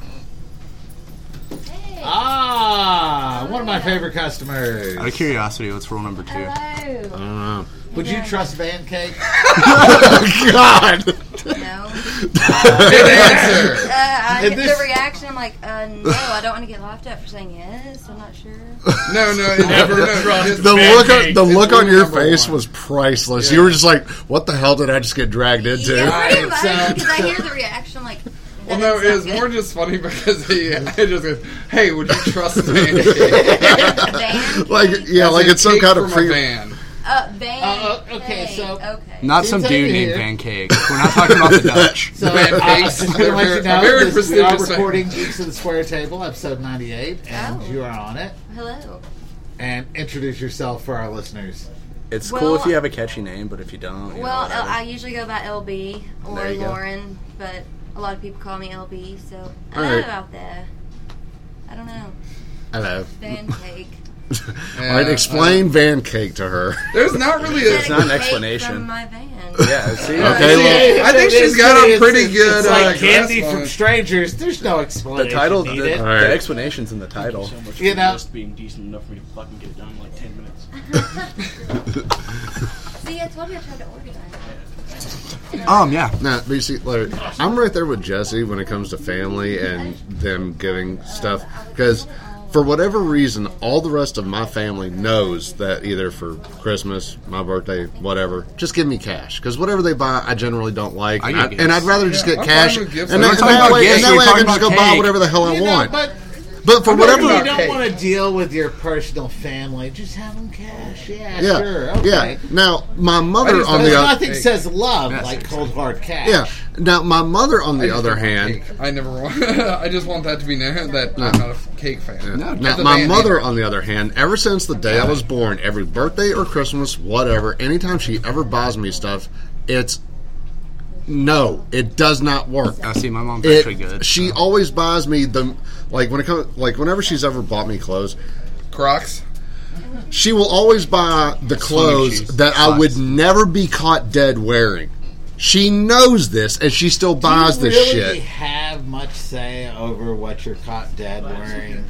Ah, one of my favorite customers. Out of curiosity, what's rule number two? I Hello. don't know. Would you trust van cake? God. No. Good answer. Uh, I And get this- the reaction. I'm like, uh, no, I don't want to get laughed at for saying yes. I'm not sure. No, no, it never. No, just The van look, on, cake. the It's look on rule your number face one. was priceless. Yeah. You were just like, "What the hell did I just get dragged into?" Yeah, pretty Alright, much. so- Because I hear the reaction, like, Well, that no, doesn't it was sound more good. just funny because he I just goes, "Hey, would you trust van cake?" Van Like, cake? yeah, like As in it's some cake kind of from a pre. van. Uh, van Uh, uh, okay, cake. so- Okay. Not Seems some like dude you're named here. Van Cake. We're not talking about the Dutch. So Van uh, cakes. I'm going to let you They're know very this, we are prestigious. recording Geeks of the Square Table, episode ninety-eight, and Oh. you are on it. Hello. And introduce yourself for our listeners. It's Well- cool if you have a catchy name, but if you don't, you Well, know, whatever. I usually go by L B or There you go. Lauren, but a lot of people call me L B, so I All don't know right. about that. I don't know. Hello. Van cake. All right, explain van cake to her. There's not really a. It's not an Cake explanation. From my van. Yeah, see? Okay, well, I think she's got a It's- pretty it's- good, It's uh, like candy grasp on from it. strangers. There's no The explanation title, the, needed. All right. the explanation's in the title. So much You for know- just being decent enough for me to fucking get it done in like ten minutes. See, I told you I tried to organize. Um, yeah. Nah, but you see, Larry, I'm right there with Jesse when it comes to family and them giving stuff. Because for whatever reason, all the rest of my family knows that either for Christmas, my birthday, whatever, just give me cash. Because whatever they buy, I generally don't like. I And, get I, gifts. and I'd rather just Yeah, get I'm cash. fine And with gifts. that, We're and talking that about way, gifts, and that we're way I talking can just go about buy cake. whatever the hell I You know, want. but But for if whatever... you about don't cake. want to deal with your personal family, just have them cash. Yeah, Yeah, sure. Okay. yeah. Now, my I mother just on don't the But other... nothing says love Yeah, like seriously. cold hard cash. Yeah. Now, my mother on I the just other don't want hand... cake. I never want. I just want that to be known that No. I'm not a cake fan. No, Now, The my band mother, either. on the other hand, ever since the day I was born, every birthday or Christmas, whatever, anytime she ever buys me stuff, it's no, it does not work. I see my mom's It- actually good. She so. always buys me the like when it comes like whenever she's ever bought me clothes, Crocs. she will always buy the clothes shoes. that I would Socks. never be caught dead wearing. She knows this, and she still buys Do you this really shit. have much say over what you're caught dead wearing?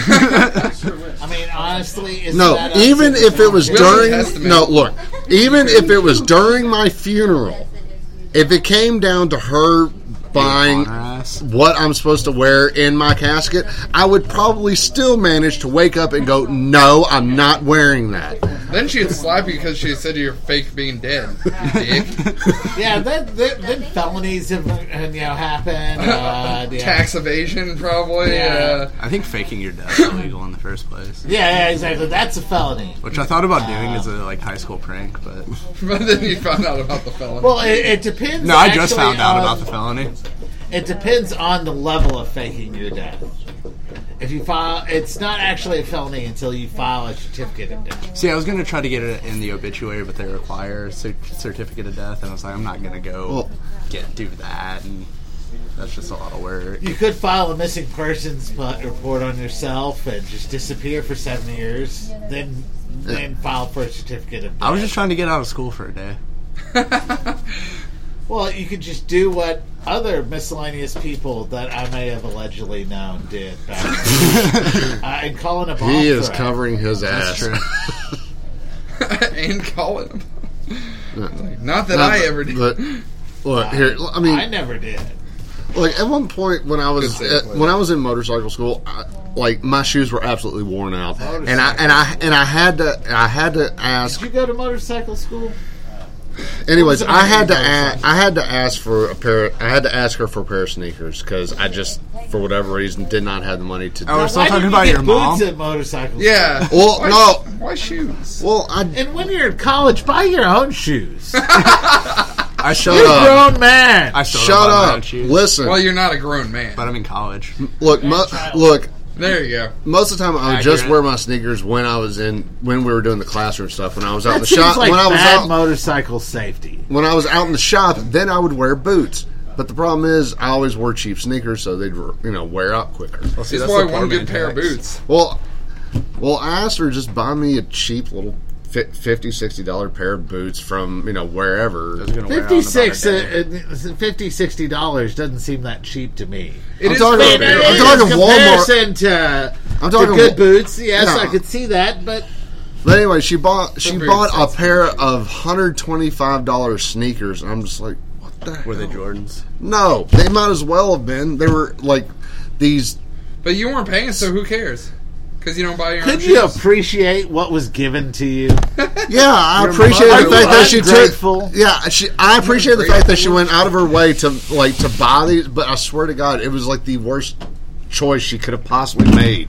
I mean, honestly, is No, that up even to the if it was foundation? Will during Testament. no look, even if it was during my funeral, if it came down to her buying On her ass. what I'm supposed to wear in my casket, I would probably still manage to wake up and go, "No, I'm not wearing that." Then she'd slap you because she said you're fake being dead. You dick. Yeah, then, then, then felonies have uh, you know happened. Uh, yeah. Tax evasion, probably. Yeah. Uh, I think faking your death is illegal in the first place. Yeah, yeah, exactly. That's a felony. Which I thought about doing as a like high school prank, but but then you found out about the felony. Well, it, it depends. no, I just actually found out on- about the felony. It depends on the level of faking your death. If you file, it's not actually a felony until you file a certificate of death. See, I was gonna try to get it in the obituary, but they require a cer- certificate of death, and I was like, I'm not gonna go Well- get do that, and that's just a lot of work. You could file a missing persons pu- report on yourself and just disappear for seven years, then then file for a certificate of death. I was just trying to get out of school for a day. Well, you could just do what other miscellaneous people that I may have allegedly known did back then. uh, and calling a bomb He is threat. covering his ass. That's true. and calling him. Like, not that No, I but- ever did. But look here, I mean, I never did. like at one point when I was Good uh, save, when I was in motorcycle school, I, like my shoes were absolutely worn out, and I and I and I had to I had to ask. Did you go to motorcycle school? Anyways, What was it I on had to your ask, I had to ask for a pair. I had to ask her for a pair of sneakers because I just, for whatever reason, did not have the money to. Oh, we're still Why talking did about you your get mom? boots at motorcycle Yeah. Well, why, no. Why shoes? Well, I school? And when you're in college, buy your own shoes. I Shut You're up. a grown man. I still shut don't buy my own up. shoes, Listen, Well, you're not a grown man. but I'm in college. look, mo- look. There you go. Most of the time, I would just Accurate. wear my sneakers when I was in when we were doing the classroom stuff. When I was out in that the seems shop, like when I was bad out, motorcycle safety. when I was out in the shop, then I would wear boots. But the problem is, I always wore cheap sneakers, so they'd you know wear out quicker. Well, see, That's that's why the one poor good man pair of tax. boots. Well, well, I asked her to just buy me a cheap little fi- fifty, sixty dollar pair of boots from you know wherever. I was gonna wear out in about a fifty-six, day. uh, uh, fifty, sixty dollars doesn't seem that cheap to me. It I'm is talking- for a In, pair I'm of talking boots. Walmart. comparison to, I'm to talking good Wa- boots, yes, Yeah. I could see that, but But anyway, she bought she boots, bought a that's pair of one hundred twenty-five dollar sneakers, and I'm just like, what the Were they hell? Jordans? No, they might as well have been. They were like these. But you weren't paying, so who cares? Because you don't buy your own could shoes. you appreciate what was given to you? Yeah, I Your appreciate mother the fact that was she took. ungrateful. Yeah, she. I appreciate the fact that she went out of her way to like to buy these. But I swear to God, it was like the worst choice she could have possibly made.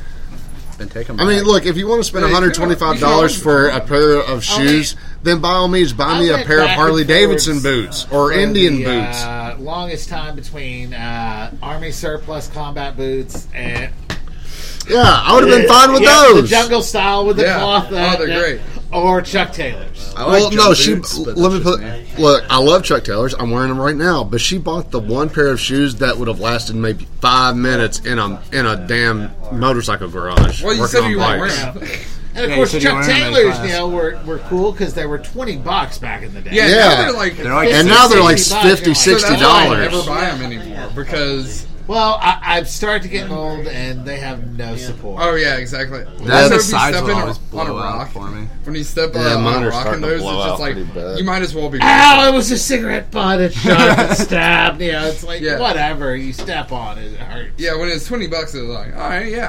Then take them. I mean, look, if you want to spend Yeah, you one hundred twenty-five dollars could. for a pair of shoes, then by all means, buy I me a went pair of back and Harley Davidson forwards boots or for Indian the, boots. Uh, longest time between uh, Army surplus combat boots and Yeah, I would have been fine with yeah, those. the jungle style with the Yeah. cloth. Oh, uh, they're that- great. Or Chuck Taylors. I Well, like no, jump she. boots, but let me that's put. just me. Look, I love Chuck Taylors. I'm wearing them right now. But she bought the one pair of shoes that would have lasted maybe five minutes in a in a damn motorcycle garage. Well, you working said on you weren't bikes. wearing them. And of Yeah, course, you said you Chuck weren't in Taylors, class. you know, were, were cool because they were twenty bucks back in the day. Yeah, Yeah. now they're like, They're like And now they're like sixty bucks, fifty, you're like, so sixty that's why I never dollars. buy them anymore because Well, I, I've started to get old, and they have no support. oh yeah, exactly. That's Also, the if you size step will in always on a blow out rock for me. when you step Yeah, on mine a are rock starting and to those, it's blow just out like pretty bad. you might as well be. Ow, it was a cigarette butt. It shot and stabbed. You know, it's like, Yeah. whatever. You step on it, it hurts. Yeah, when it's twenty bucks, it's like, all right, yeah,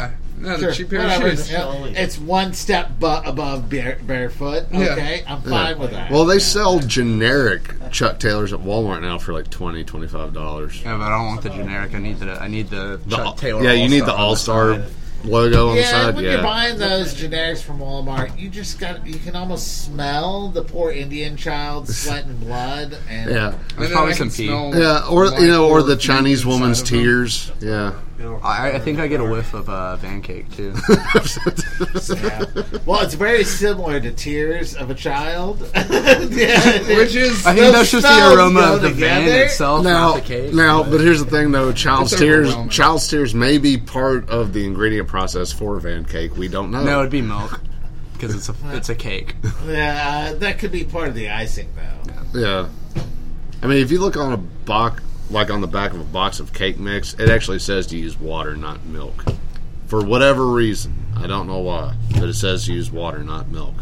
No, Sure, the cheap pair of whatever. shoes. Yeah, it's one step bu- above bare, barefoot. Yeah. Okay, I'm fine with that. Well, they sell generic Chuck Taylors at Walmart now for like twenty, twenty-five dollars. Yeah, but I don't want the generic. I need the I need the, Chuck Taylor. Yeah, you need the All-Star on All the Star side. logo on the yeah, side. when Yeah, you're buying those generics from Walmart, you just got you can almost smell the poor Indian child sweat and blood. And yeah, And There's then probably I can some pee. smell yeah, or my you know, or poor the feet Chinese inside woman's of them. tears. Yeah. I, I think I get a whiff of uh, van cake too. yeah. Well, it's very similar to tears of a child. yeah, Which is I think Those that's just smells the aroma go of the van together. itself, Now, not the cake. now, but here's the thing, though. Child's It's tears, overwhelming. child's tears may be part of the ingredient process for van cake. We don't know. No, it'd be milk because it's a it's a cake. yeah, uh, that could be part of the icing, though. Yeah. I mean, if you look on a box, like on the back of a box of cake mix, it actually says to use water, not milk. For whatever reason. I don't know why. But it says to use water, not milk.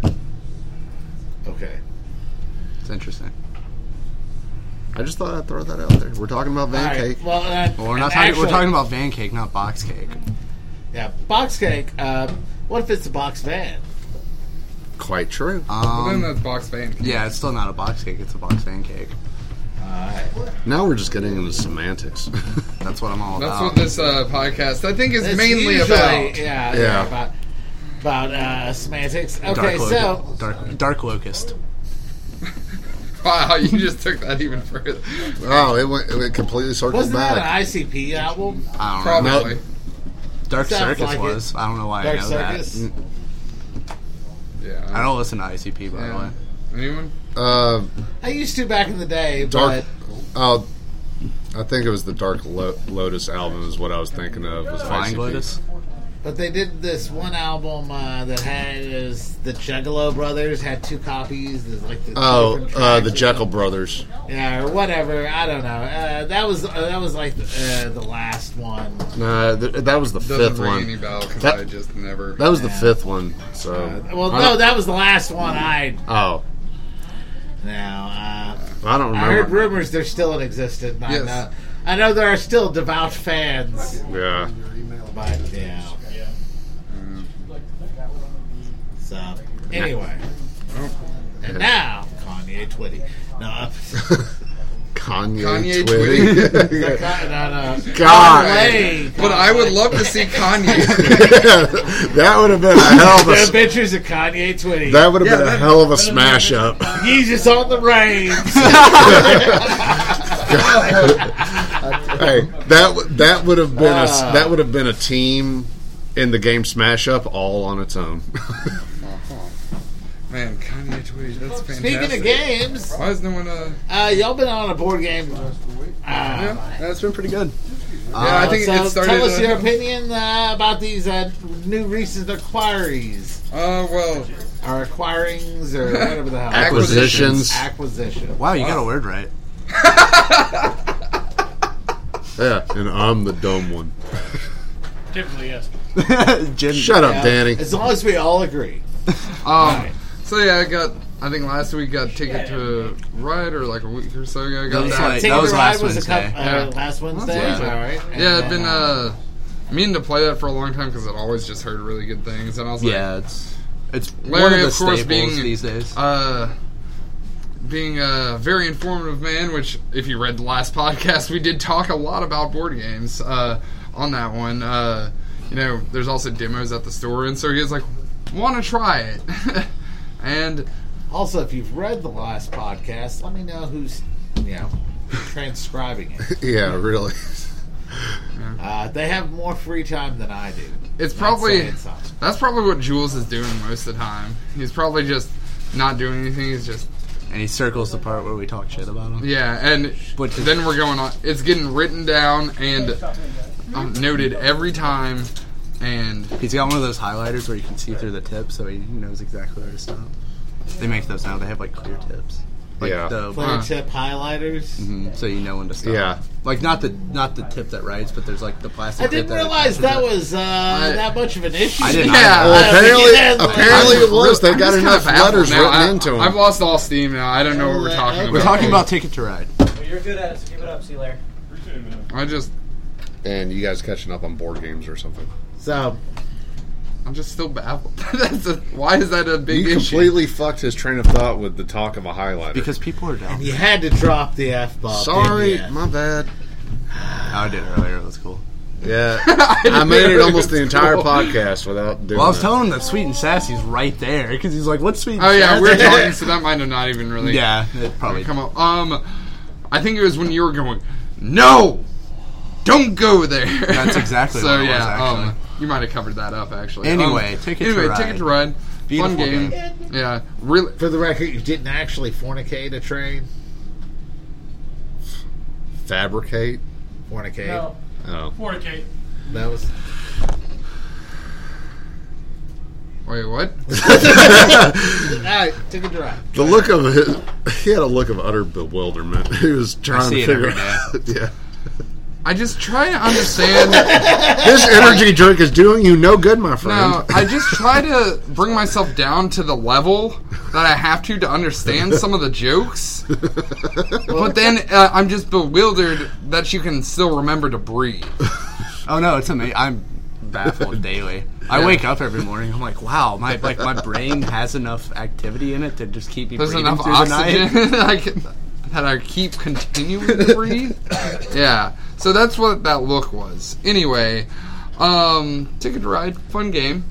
Okay. It's interesting. I just thought I'd throw that out there. We're talking about van All right. cake. Well, uh, Well, we're not and talking. actually- We're talking about van cake, not box cake. Yeah, box cake. Uh, what if it's a box van? Quite true. But then Um, that's box van. yeah, it's still not a box cake. It's a box van cake. Alright. Now we're just getting into semantics. That's what I'm all That's about. what this uh, podcast, I think, is It's mainly usually- about. Yeah, Yeah. yeah. About, about uh, semantics. Okay, dark, so lo- dark, dark locust. Wow, you just took that even further. Oh, it went, it went completely circled wasn't that an back. I C P album? I don't know. Probably. Dark Sounds Circus like it. was. I don't know why Dark I know Circus. that. Yeah. I don't listen to I C P by the Yeah. way. Anyone? Uh, I used to back in the day, Dark. but Oh, I think it was the Dark Lo- Lotus album is what I was thinking of. Was Flying I C P. Lotus. but they did this one album uh, that had is the Juggalo Brothers had two copies. There's like the Oh, different uh, the tracks. Jekyll Brothers. Yeah, or whatever. I don't know. Uh, that was uh, that was like uh, the last one. Nah, th- that was the Doesn't fifth ring one. any bell because That- I just never. That was the Yeah. fifth one. So, Uh, well, I no, don't- that was the last one. I Oh, now. Uh, I don't I heard remember. rumors they're still in existence. I Yes. know. I know there are still devout fans, Yeah. but yeah. So anyway, and now Kanye Twitty. No, Kanye, Kanye Twitty. no, no. God. Kanye. But I would love to see Kanye. That would have been a hell of The a. Adventures of Kanye Twitty. That would have Yeah, been a that- hell of a smash up. Jesus on the reins. Hey, that w- that would have been a s- Ah. that would have been a team in the game smash up all on its own. Man, Kanye Twitty, that's fantastic. Speaking of games, Why is no one, uh... uh, y'all been on a board game. Uh, Yeah, That's been pretty good. yeah I think so it started... tell us uh, your opinion uh, about these uh, new recent acquiries. Uh, well... Or acquirings, or whatever the hell. Acquisitions. Acquisition. Wow, you got a word right. Yeah, and I'm the dumb one. Typically, yes. Jim, Shut up, Yeah, Danny. As long as we all agree. Um, so yeah, I got... I think last week got Ticket to Ride, or like a week or so ago. I got That was that. like- Ticket that was to Ride last was a Wednesday. couple, uh, Yeah. last Wednesday. That's All right. right. And Yeah, I'd then, been uh, meaning to play that for a long time because I'd always just heard really good things, and I was like, yeah, it's it's Larry, one of the of course, staples being these days. uh, being a very informative man. Which, if you read the last podcast, we did talk a lot about board games uh, on that one. Uh, you know, there's also demos at the store, and so he was like, "Want to try it?" and Also, if you've read the last podcast, let me know who's, you know, transcribing it. Yeah, really. Uh, they have more free time than I do. it's Not probably saying something. that's probably what Jules is doing most of the time. He's probably just not doing anything. He's just And he circles the part where we talk shit about him. yeah, and Which is- then we're going on. It's getting written down and um, noted every time, and He's got one of those highlighters where you can see through the tip, so he knows exactly where to stop. They make those now. They have like clear tips. Like Yeah. The, Clear Huh. tip highlighters. Mhm, so you know when to stop. Yeah. Like not the not the tip that writes, but there's like the plastic. I tip didn't that realize attaches that it. was uh, that much of an issue. I didn't Yeah. either. Well, Uh, apparently, yeah, like- apparently it was. They I'm got just enough kinda baffled letters now. written I, into them. I've lost all steam now. I don't know what we're talking Okay. about. We're talking about Ticket to Ride. Well, you're good at it, so keep it up, see you later. I just And you guys catching up on board games or something? So, I'm just still baffled. That's a, why is that a big You issue? completely fucked his train of thought with the talk of a highlighter. Because people are dumb. You had to drop the F bomb. Sorry, didn't ya? my bad. I did earlier. It was cool. Yeah, I made it almost the entire podcast without doing Well, I was that. telling him that Sweet and Sassy's right there because he's like, "What's Sweet and Oh yeah, Sassy?" we're talking, so that might have not even really. Yeah, it probably. Come on. Um, I think it was when you were going. No, don't go there. That's exactly so. what it was, yeah, actually. um, you might have covered that up actually. Anyway, um, Ticket to anyway, Ride. Ticket to Ride. Beautiful Fun game. game. Yeah, really. For the record, you didn't actually fornicate a train. Fabricate. Fornicate. No, Oh, fornicate. That was. Wait, what? All right, Ticket to Ride. the look of his, he had a look of utter bewilderment. He was trying see to it figure every out. Yeah, I just try to understand. this energy drink is doing you no good, my friend. No, I just try to bring myself down to the level that I have to to understand some of the jokes. But then uh, I'm just bewildered that you can still remember to breathe. Oh no, it's amazing. I'm baffled daily. I Yeah. wake up every morning. I'm like, wow, my like my brain has enough activity in it to just keep me There's breathing enough through the night. oxygen that I can, that I keep continuing to breathe. Yeah, so that's what that look was. Anyway, um, Ticket to Ride, fun game.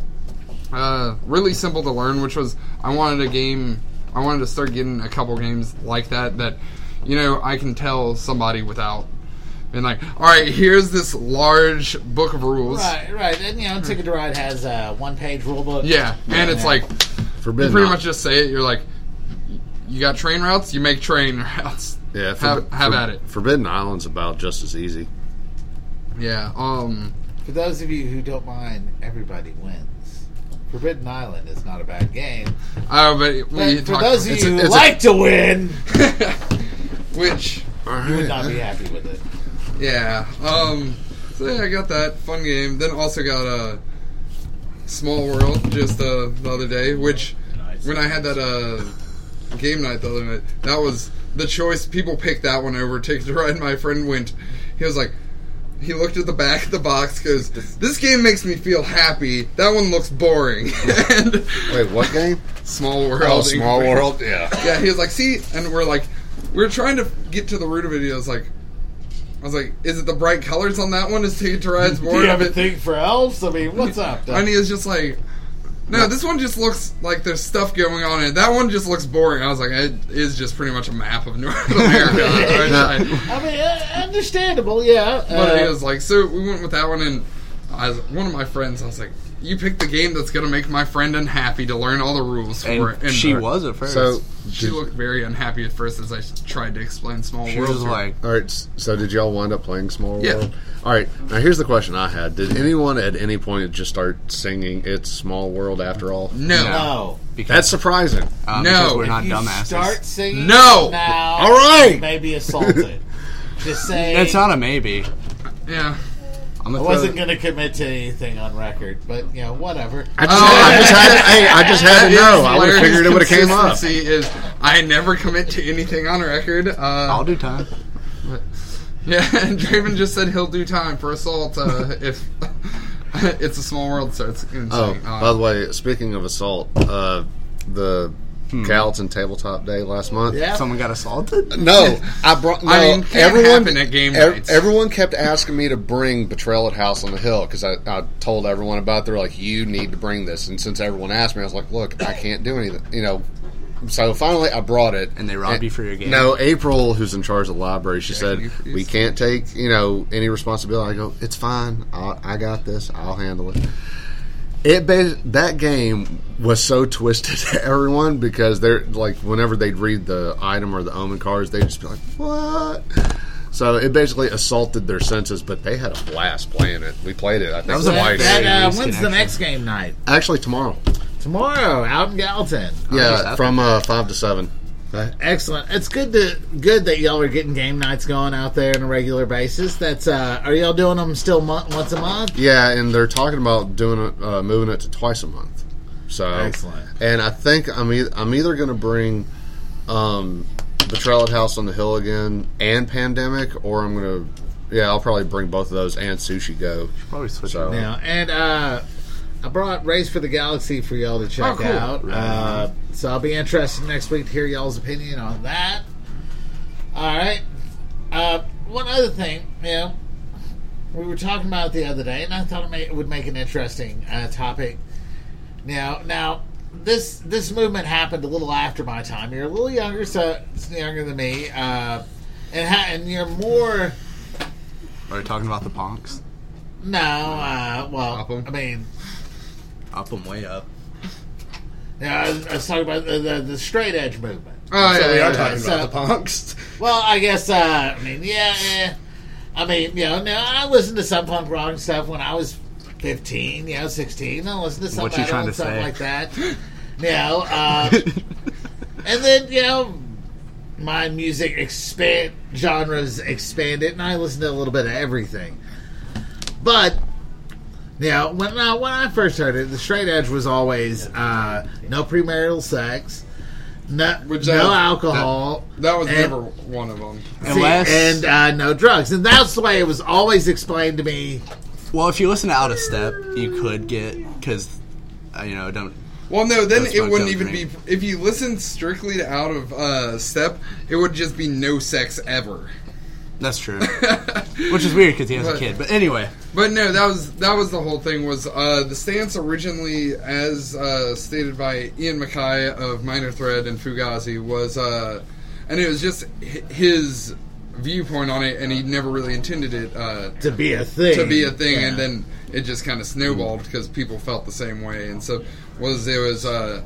Uh, really simple to learn, which was I wanted a game. I wanted to start getting a couple games like that that, you know, I can tell somebody without being like, all right, here's this large book of rules. Right, right. And, you know, Ticket to Ride has a one-page rule book. Yeah, and it's Yeah. like you Forbidden. pretty Knowledge. much just say it. You're like, you got train routes, you make train routes. Yeah, have, forbi- have for- at it. Forbidden Island's about just as easy. Yeah. Um. For those of you who don't mind, everybody wins. Forbidden Island is not a bad game. Oh, but we But for talked- those of it's you a- who it's a- like to win, which, you would not be happy with it. yeah. Um. So yeah, I got that fun game. Then also got a Small World just uh, the other day. Which Nice. when I had that uh game night the other night, that was the choice. People picked that one over Ticket to Ride. My friend went. He was like. He looked at the back of the box, goes, this game makes me feel happy. That one looks boring. And Wait, what game? Small World. Oh, Small World. Yeah. Yeah, he was like, see, and we're like, we we're trying to get to the root of it. He was like, I was like, is it the bright colors on that one? Is Ticket to Ride's Do boring? you have a thing for elves? I mean, what's up? And he was just like, no, this one just looks like there's stuff going on in it. That one just looks boring. I was like, it is just pretty much a map of North America. Right? I mean, uh, understandable, yeah. But he Uh, was like, so we went with that one, and I was, one of my friends, I was like, you picked the game that's going to make my friend unhappy to learn all the rules for it. And she was at first. So, She did- looked very unhappy at first as I tried to explain Small she World. was to her. like, all right. s- So, did y'all wind up playing Small Yeah. World? All right. Now, here's the question I had: did anyone at any point just start singing "It's Small World" after all? no. no. because, That's surprising. um, No. because we're If not You dumbasses. start singing No. now. All right. You may be assaulted. Just saying. It's not a maybe. Yeah. I'm I gonna wasn't throw, going to commit to anything on record, but, you know, whatever. I just, Oh, I just had, to, hey, I just had to know. I would have figured it would have came up. Consistency is I never commit to anything on record. Uh, I'll do time. Yeah, and Draven just said he'll do time for assault uh, if it's a small world, so it's insane. Oh, Uh, by the way, speaking of assault, uh, the Gallatin Tabletop Day last month. Yeah. Someone got assaulted? No, I brought. No, I mean, can't everyone happen at game ev- nights. Everyone kept asking me to bring Betrayal at House on the Hill because I, I told everyone about it. They're like, you need to bring this, and since everyone asked me, I was like, look, I can't do anything. You know. So finally, I brought it, And they robbed you for your game? No, April, who's in charge of the library, she said you for we this. can't take you know any responsibility. I go, it's fine. I'll, I got this. I'll handle it. It ba- that game was so twisted to everyone because they're like whenever they'd read the item or the omen cards, they'd just be like, "What?" So it basically assaulted their senses, but they had a blast playing it. We played it. I think That was a twice. That, uh, Loose when's the connection. next game night? Actually, tomorrow. Tomorrow, out in Gallatin. Yeah, from uh, five to seven. Excellent. It's good to good that y'all are getting game nights going out there on a regular basis. That's uh, are y'all doing them still mo- once a month? Yeah, and they're talking about doing it, uh, moving it to twice a month. So Excellent. And I think I'm e- I'm either going to bring um, Betrayal at House on the Hill again and Pandemic, or I'm going to yeah I'll probably bring both of those and Sushi Go. Probably switch So it. Yeah, and uh, I brought Race for the Galaxy for y'all to check Oh, cool. out. Uh, so I'll be interested next week to hear y'all's opinion on that. All right. Uh, one other thing, you know, we were talking about it the other day, and I thought it, may, it would make an interesting uh, topic. Now, now this this movement happened a little after my time. You're a little younger, so it's younger than me, uh, and ha- and you're more. Are we talking about the punks? No, uh, well, Up 'em. I mean, Up them way up. yeah, I was, I was talking about the, the, the straight edge movement. Oh, So yeah, we yeah, are yeah. talking so- about the punks. Well, I guess, uh, I mean, yeah, eh. I mean, you know, now I listened to some punk rock and stuff when I was fifteen, you know, sixteen. I listened to some What you metal trying and to stuff say? like that. You know, uh, and then, you know, my music expand genres expanded, and I listened to a little bit of everything. But, you know, when, uh, when I first heard it, the straight edge was always uh, no premarital sex, no, Which, no uh, alcohol. That was and- never one of them. See, Unless- and uh, no drugs, and that's the way it was always explained to me. Well, if you listen to Out of Step, you could get, because, uh, you know, don't. Well, no, then That's it fucked wouldn't up even drink. be. If you listened strictly to Out of uh, Step, it would just be no sex ever. That's true. Which is weird because he has a But- kid. But anyway, But no, that was that was the whole thing. Was uh, the stance originally, as uh, stated by Ian MacKaye of Minor Threat and Fugazi, was, uh, and it was just hi- his viewpoint on it, and he never really intended it uh, To be a thing. to be a thing, Yeah. and then it just kind of snowballed because people felt the same way, and so was it was uh,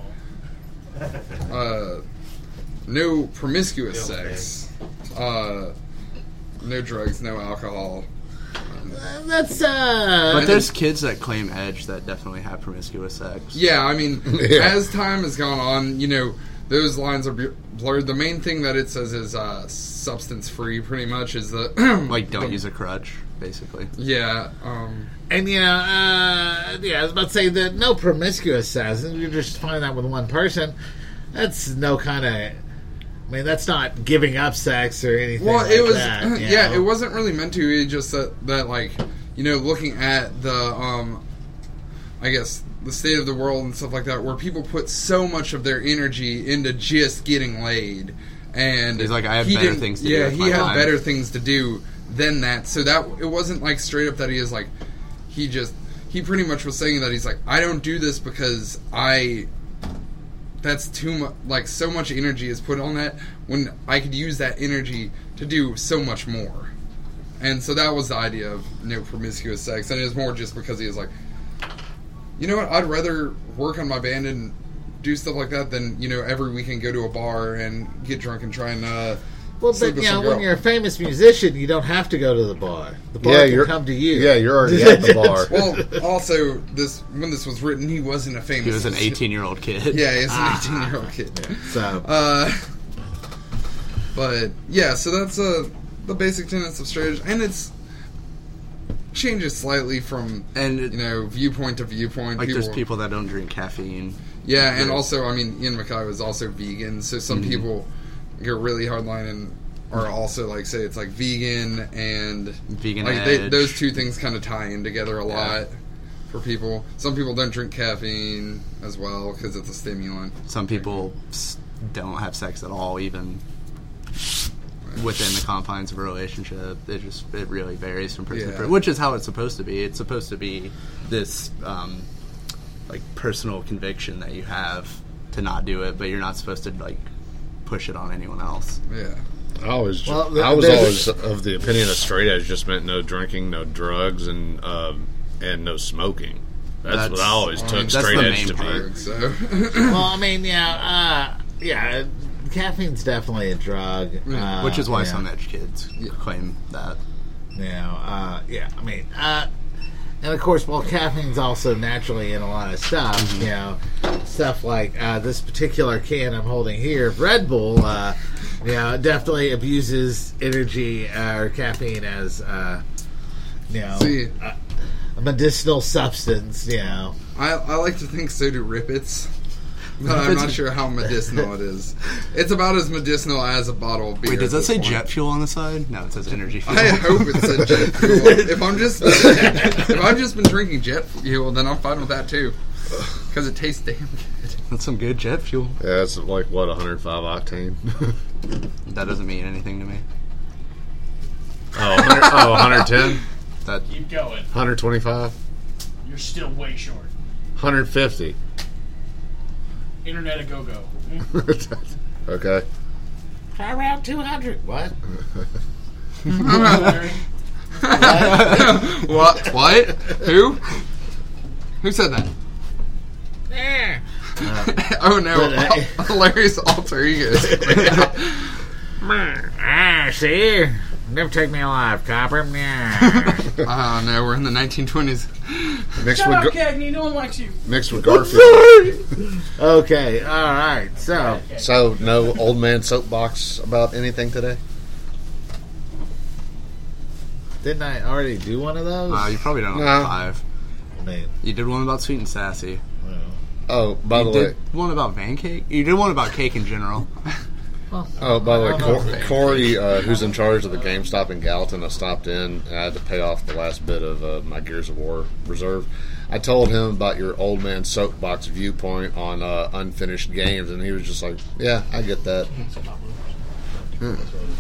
uh, no promiscuous sex, uh, no drugs, no alcohol. That's uh. but there's kids that claim Edge that definitely have promiscuous sex. Yeah, I mean, Yeah. as time has gone on, you know, those lines are bu- blurred. The main thing that it says is uh, substance free, pretty much, is the Like, don't the- use a crutch, basically. Yeah, um, And you know, uh, yeah, I was about to say that no promiscuous sex, and you're just finding that with one person. That's no kind of. I mean, that's not giving up sex or anything. well, like it was, that, you yeah, know? it wasn't really meant to. It just that, that, like, you know, looking at the, um, I guess, the state of the world and stuff like that, where people put so much of their energy into just getting laid, and He's like, I have he better didn't- things to do yeah, with he my had time. better things to do than that. So that it wasn't like straight up that he is like, he just he pretty much was saying that he's like, I don't do this because I. That's too much. Like, so much energy is put on that when I could use that energy to do so much more. And so that was the idea of no promiscuous sex, and it was more just because he was like, you know what, I'd rather work on my band and do stuff like that than, you know, every weekend go to a bar and get drunk and try and uh, Well, sleep but with you know, some when girl. you're a famous musician, you don't have to go to the bar. The bar Yeah, can you're- come to you. Yeah, you're already at the bar. Well, also, this when this was written, he wasn't a famous. He was an eighteen-year-old kid. Yeah, he's an eighteen-year-old kid. So Uh, but yeah, so that's uh, the basic tenets of straight edge, and it's changes slightly from And, it, you know viewpoint to viewpoint. like, there's people that don't drink caffeine. yeah, and Yeah. also, I mean, Ian MacKaye was also vegan, so some Mm-hmm. people get really hardline and are also like say it's like vegan and Vegan like they, edge. those two things kind of tie in together a lot for people. Some people don't drink caffeine as well because it's a stimulant. Some people s- don't have sex at all, even within the confines of a relationship. It just it really varies from person to Yeah. person, which is how it's supposed to be. It's supposed to be this um, like personal conviction that you have to not do it, but you're not supposed to like push it on anyone else. Yeah. I always, Well, th- I was there's- always of the opinion that straight edge just meant no drinking, no drugs, and um, and no smoking. That's, That's- what I always I took mean, that's straight the edge main to part. be. So well, I mean, yeah, uh, yeah, caffeine's definitely a drug, uh, which is why yeah. some edge kids claim that. You know, uh, yeah, I mean, uh, and of course, well, caffeine's also naturally in a lot of stuff. Mm-hmm. You know, stuff like uh, this particular can I'm holding here of Red Bull. Uh, you know, definitely abuses energy uh, or caffeine as uh, you know See. a, a medicinal substance. You know, I, I like to think so do Rippets. but I'm not sure how medicinal it is. It's about as medicinal as a bottle of beer. Wait, does at that say this point. jet fuel on the side? No, it says energy fuel. I hope it said jet fuel. If I'm just if I've just been drinking jet fuel, then I'm fine with that too, because it tastes damn good. That's some good jet fuel. Yeah, it's like, what, one hundred five octane? That doesn't mean anything to me. Oh, one hundred, oh, one hundred ten? That Keep going. one hundred twenty-five? You're still way short. one hundred fifty. Internet a go go. Okay. Try around two hundred. What? What? What? Who? Who said that? Yeah. Oh no! But, uh, Hilarious alter egos. Ah, see? Never take me alive, copper. Yeah. Oh no, we're in the nineteen twenties. Mixed Shut with, up, Gar- Cagney. No one likes you. mixed with Garfield. Okay, all right. So, So, no old man soapbox about anything today? didn't I already do one of those? uh, you probably done No. like five. I mean, You did one about sweet and sassy. well, Oh, by You the did way, one about van cake. You did one about cake in general. oh, by the way, I don't know Cor- if- Corey, uh, who's in charge of the GameStop in Gallatin, I stopped in and I had to pay off the last bit of uh, my Gears of War reserve. I told him about your old man soapbox viewpoint on uh, unfinished games, and he was just like, "Yeah, I get that." Hmm.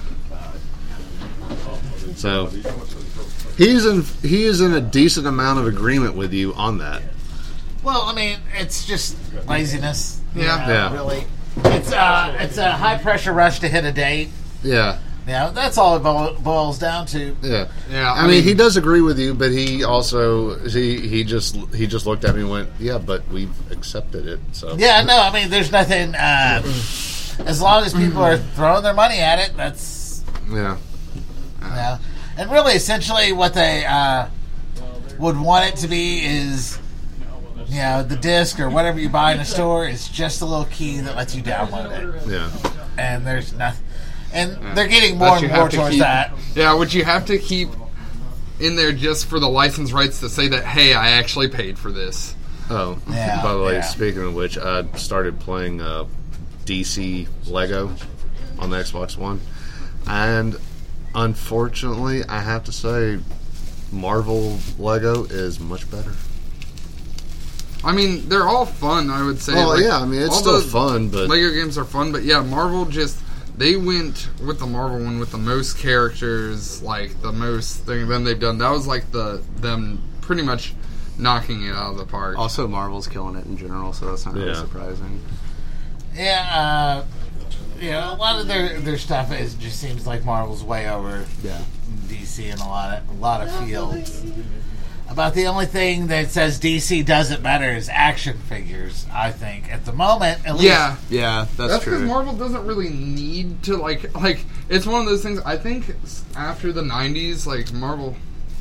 So he's in he is in a decent amount of agreement with you on that. well, I mean, it's just laziness. you Yeah. know, Yeah. Really. It's uh, it's a high pressure rush to hit a date. Yeah, You know, that's all it bo- boils down to. yeah. Yeah, I, mean, he does agree with you, but he also he he just he just looked at me and went, "Yeah, but we've accepted it." So Yeah, no, I mean, there's nothing. Uh, as long as people are throwing their money at it, that's yeah, yeah. And really, essentially, what they uh, would want it to be is, you know, the disc or whatever you buy in a store is just a little key that lets you download it, yeah. and there's nothing. And they're getting more That you and more have to towards keep- that. Yeah, which you have to keep in there just for the license rights to say that, hey, I actually paid for this. Oh, Yeah, by the way, yeah. speaking of which, I started playing uh, D C Lego on the Xbox One, and unfortunately, I have to say, Marvel Lego is much better. I mean, they're all fun, I would say. Well, Like, yeah, I mean, it's all still the fun, but Lego games are fun, but yeah, Marvel just... They went with the Marvel one with the most characters, like, the most thing then they've done. That was, like, the them pretty much knocking it out of the park. Also, Marvel's killing it in general, so that's not really Yeah. surprising. Yeah, uh, you know, a lot of their their stuff is just seems like Marvel's way over Yeah. D C in a lot of a lot of fields. About the only thing that says D C doesn't better is action figures. I think at the moment, at least. Yeah. Yeah, that's, That's because true. Marvel doesn't really need to, like, like, it's one of those things, I think after the nineties, like, Marvel,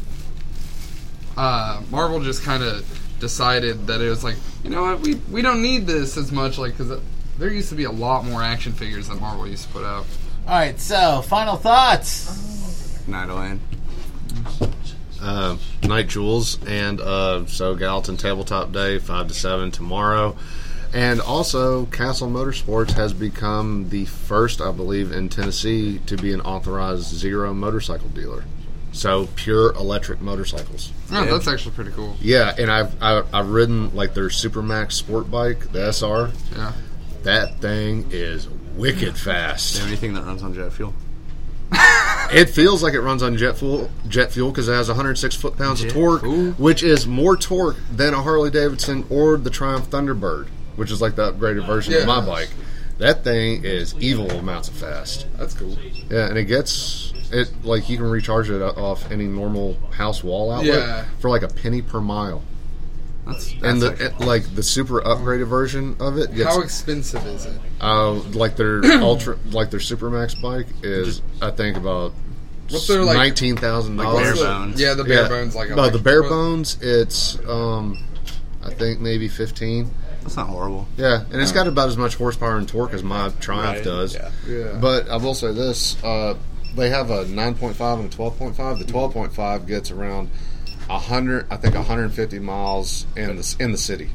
uh, Marvel just kind of decided that it was like, you know what, we, we don't need this as much, like, because there used to be a lot more action figures that Marvel used to put out. All right. So, final thoughts. Nidoland. uh, Night Jewels, and uh, so Gallatin Tabletop Day, five to seven tomorrow. And also, Castle Motorsports has become the first, I believe, in Tennessee to be an authorized zero motorcycle dealer. So, pure electric motorcycles. Oh, Yeah. that's actually pretty cool. Yeah, and I've, I've, I've ridden, like, their Supermax sport bike, the S R. Yeah. That thing is wicked Do you fast. have anything that runs on jet fuel? It feels like it runs on jet fuel, jet fuel, because it has one hundred six foot-pounds of Jet torque, fuel? which is more torque than a Harley-Davidson or the Triumph Thunderbird, which is like the upgraded version Yeah. of my bike. That thing is evil amounts of fast. That's cool. Yeah, and it gets it like you can recharge it off any normal house wall outlet Yeah. for like a penny per mile. That's, that's And the actually- it, like the super upgraded version of it gets How expensive is it? uh, like their ultra like their Supermax bike is I think about What's their, like- nineteen thousand Like dollars. bare What's the- bones. Yeah, the bare bones. Like no, the electric bare one. bones it's um I think maybe fifteen. that's not horrible. Yeah, and it's got about as much horsepower and torque as my Triumph Right, does. yeah. Yeah. But I will say this: uh, they have a nine point five and a twelve point five. The twelve point five gets around a hundred, I think, one hundred fifty miles in the in the city.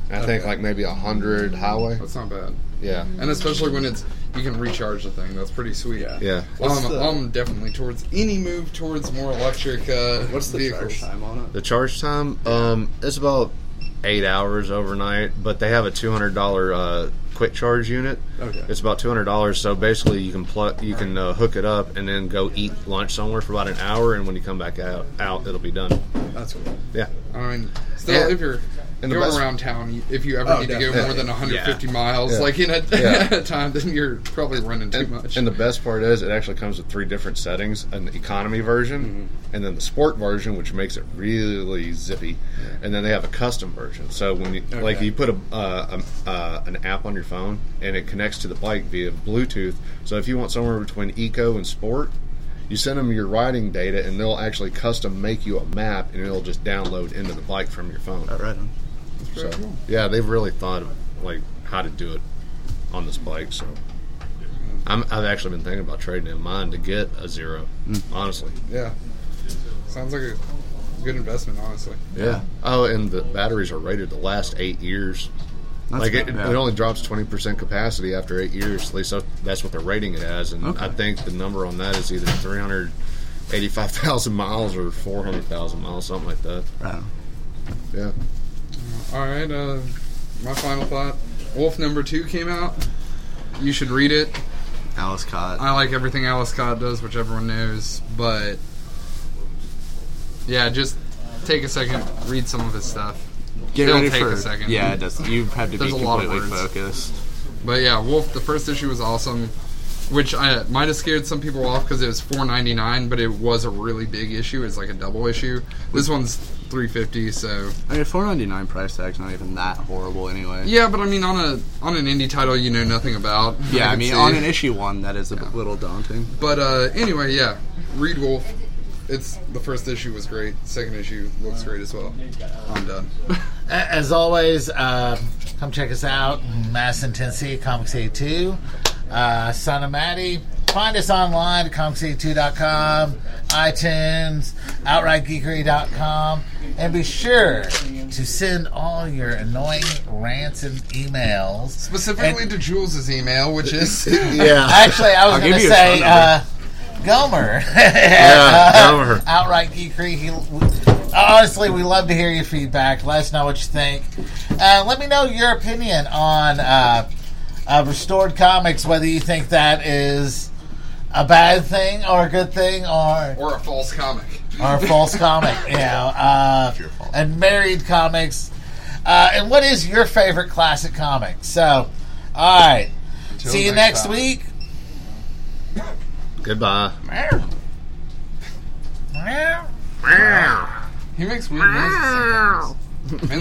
I think Okay. like maybe a hundred highway. That's not bad. Yeah, And especially when it's you can recharge the thing. That's pretty sweet. Yeah. yeah. What's Um, the- I'm definitely towards any move towards more electric uh, What's the vehicles. charge time on it? The charge time, um, it's about eight hours overnight, but they have a two hundred dollar uh, quick charge unit. Okay. It's about two hundred dollars. So basically, you can plug, you can uh, hook it up and then go eat lunch somewhere for about an hour, and when you come back out, out it'll be done. That's cool. Yeah. I mean, still, Yeah. if you're And the going best- around town, you- if you ever Oh, need to go definitely. more than one hundred fifty Yeah. miles, Yeah. like in a, Yeah. at a time, then you're probably running too And, much. and the best part is, it actually comes with three different settings: an economy version, and then the sport version, which makes it really zippy, and then they have a custom version. So when you like, Okay. you put a, uh, a uh, an app on your phone, and it connects to the bike via Bluetooth. So if you want somewhere between eco and sport, you send them your riding data, and they'll actually custom make you a map, and it'll just download into the bike from your phone. All right. So, yeah, they've really thought of like how to do it on this bike. So I'm, I've actually been thinking about trading in mine to get a zero. Honestly, yeah, sounds like a good investment, honestly. yeah. Oh, and the batteries are rated to last eight years. That's like it, good, yeah. it only drops twenty percent capacity after eight years. At least that's what they're rating it as, and Okay. I think the number on that is either three hundred eighty-five thousand miles or four hundred thousand miles, something like that. Right. Yeah. All right, uh, my final thought: Wolf number two came out. You should read it. Alice Cott. I like everything Alice Scott does, which everyone knows, but yeah, just take a second, read some of his stuff. Get It'll ready take for a second. Yeah, it does. You have to There's be a lot of completely words. focused. But yeah, Wolf. The first issue was awesome, which I might have scared some people off because it was four ninety-nine, but it was a really big issue. It's like a double issue. This one's three fifty, so I mean, four ninety nine price tag's not even that horrible anyway. yeah. But I mean, on a on an indie title you know nothing about. Yeah, I could mean, see. on an issue one, that is a Yeah. little daunting. But uh, anyway, yeah, read Wolf. It's the first issue was great. Second issue looks great as well. I'm done. A- As always, uh, come check us out. Mass Intensity, Comics eighty-two. Uh, Son of Maddie. Find us online at comics eighty-two dot com, iTunes, outright geekery dot com. And be sure to send all your annoying rants and emails. Specifically And- to Jules' email, which is Yeah. Actually, I was I'll going to give you his say phone uh, Gomer. Yeah, Gomer. Outright Geekery. He, honestly, we love to hear your feedback. Let us know what you think. Uh, let me know your opinion on uh, uh, Restored Comics, whether you think that is a bad thing or a good thing or or a false comic. or a false comic. You know, uh, and Married Comics. Uh, and what is your favorite classic comic? So, all right. Until See you next next time. week. Goodbye. He makes weird noises sometimes.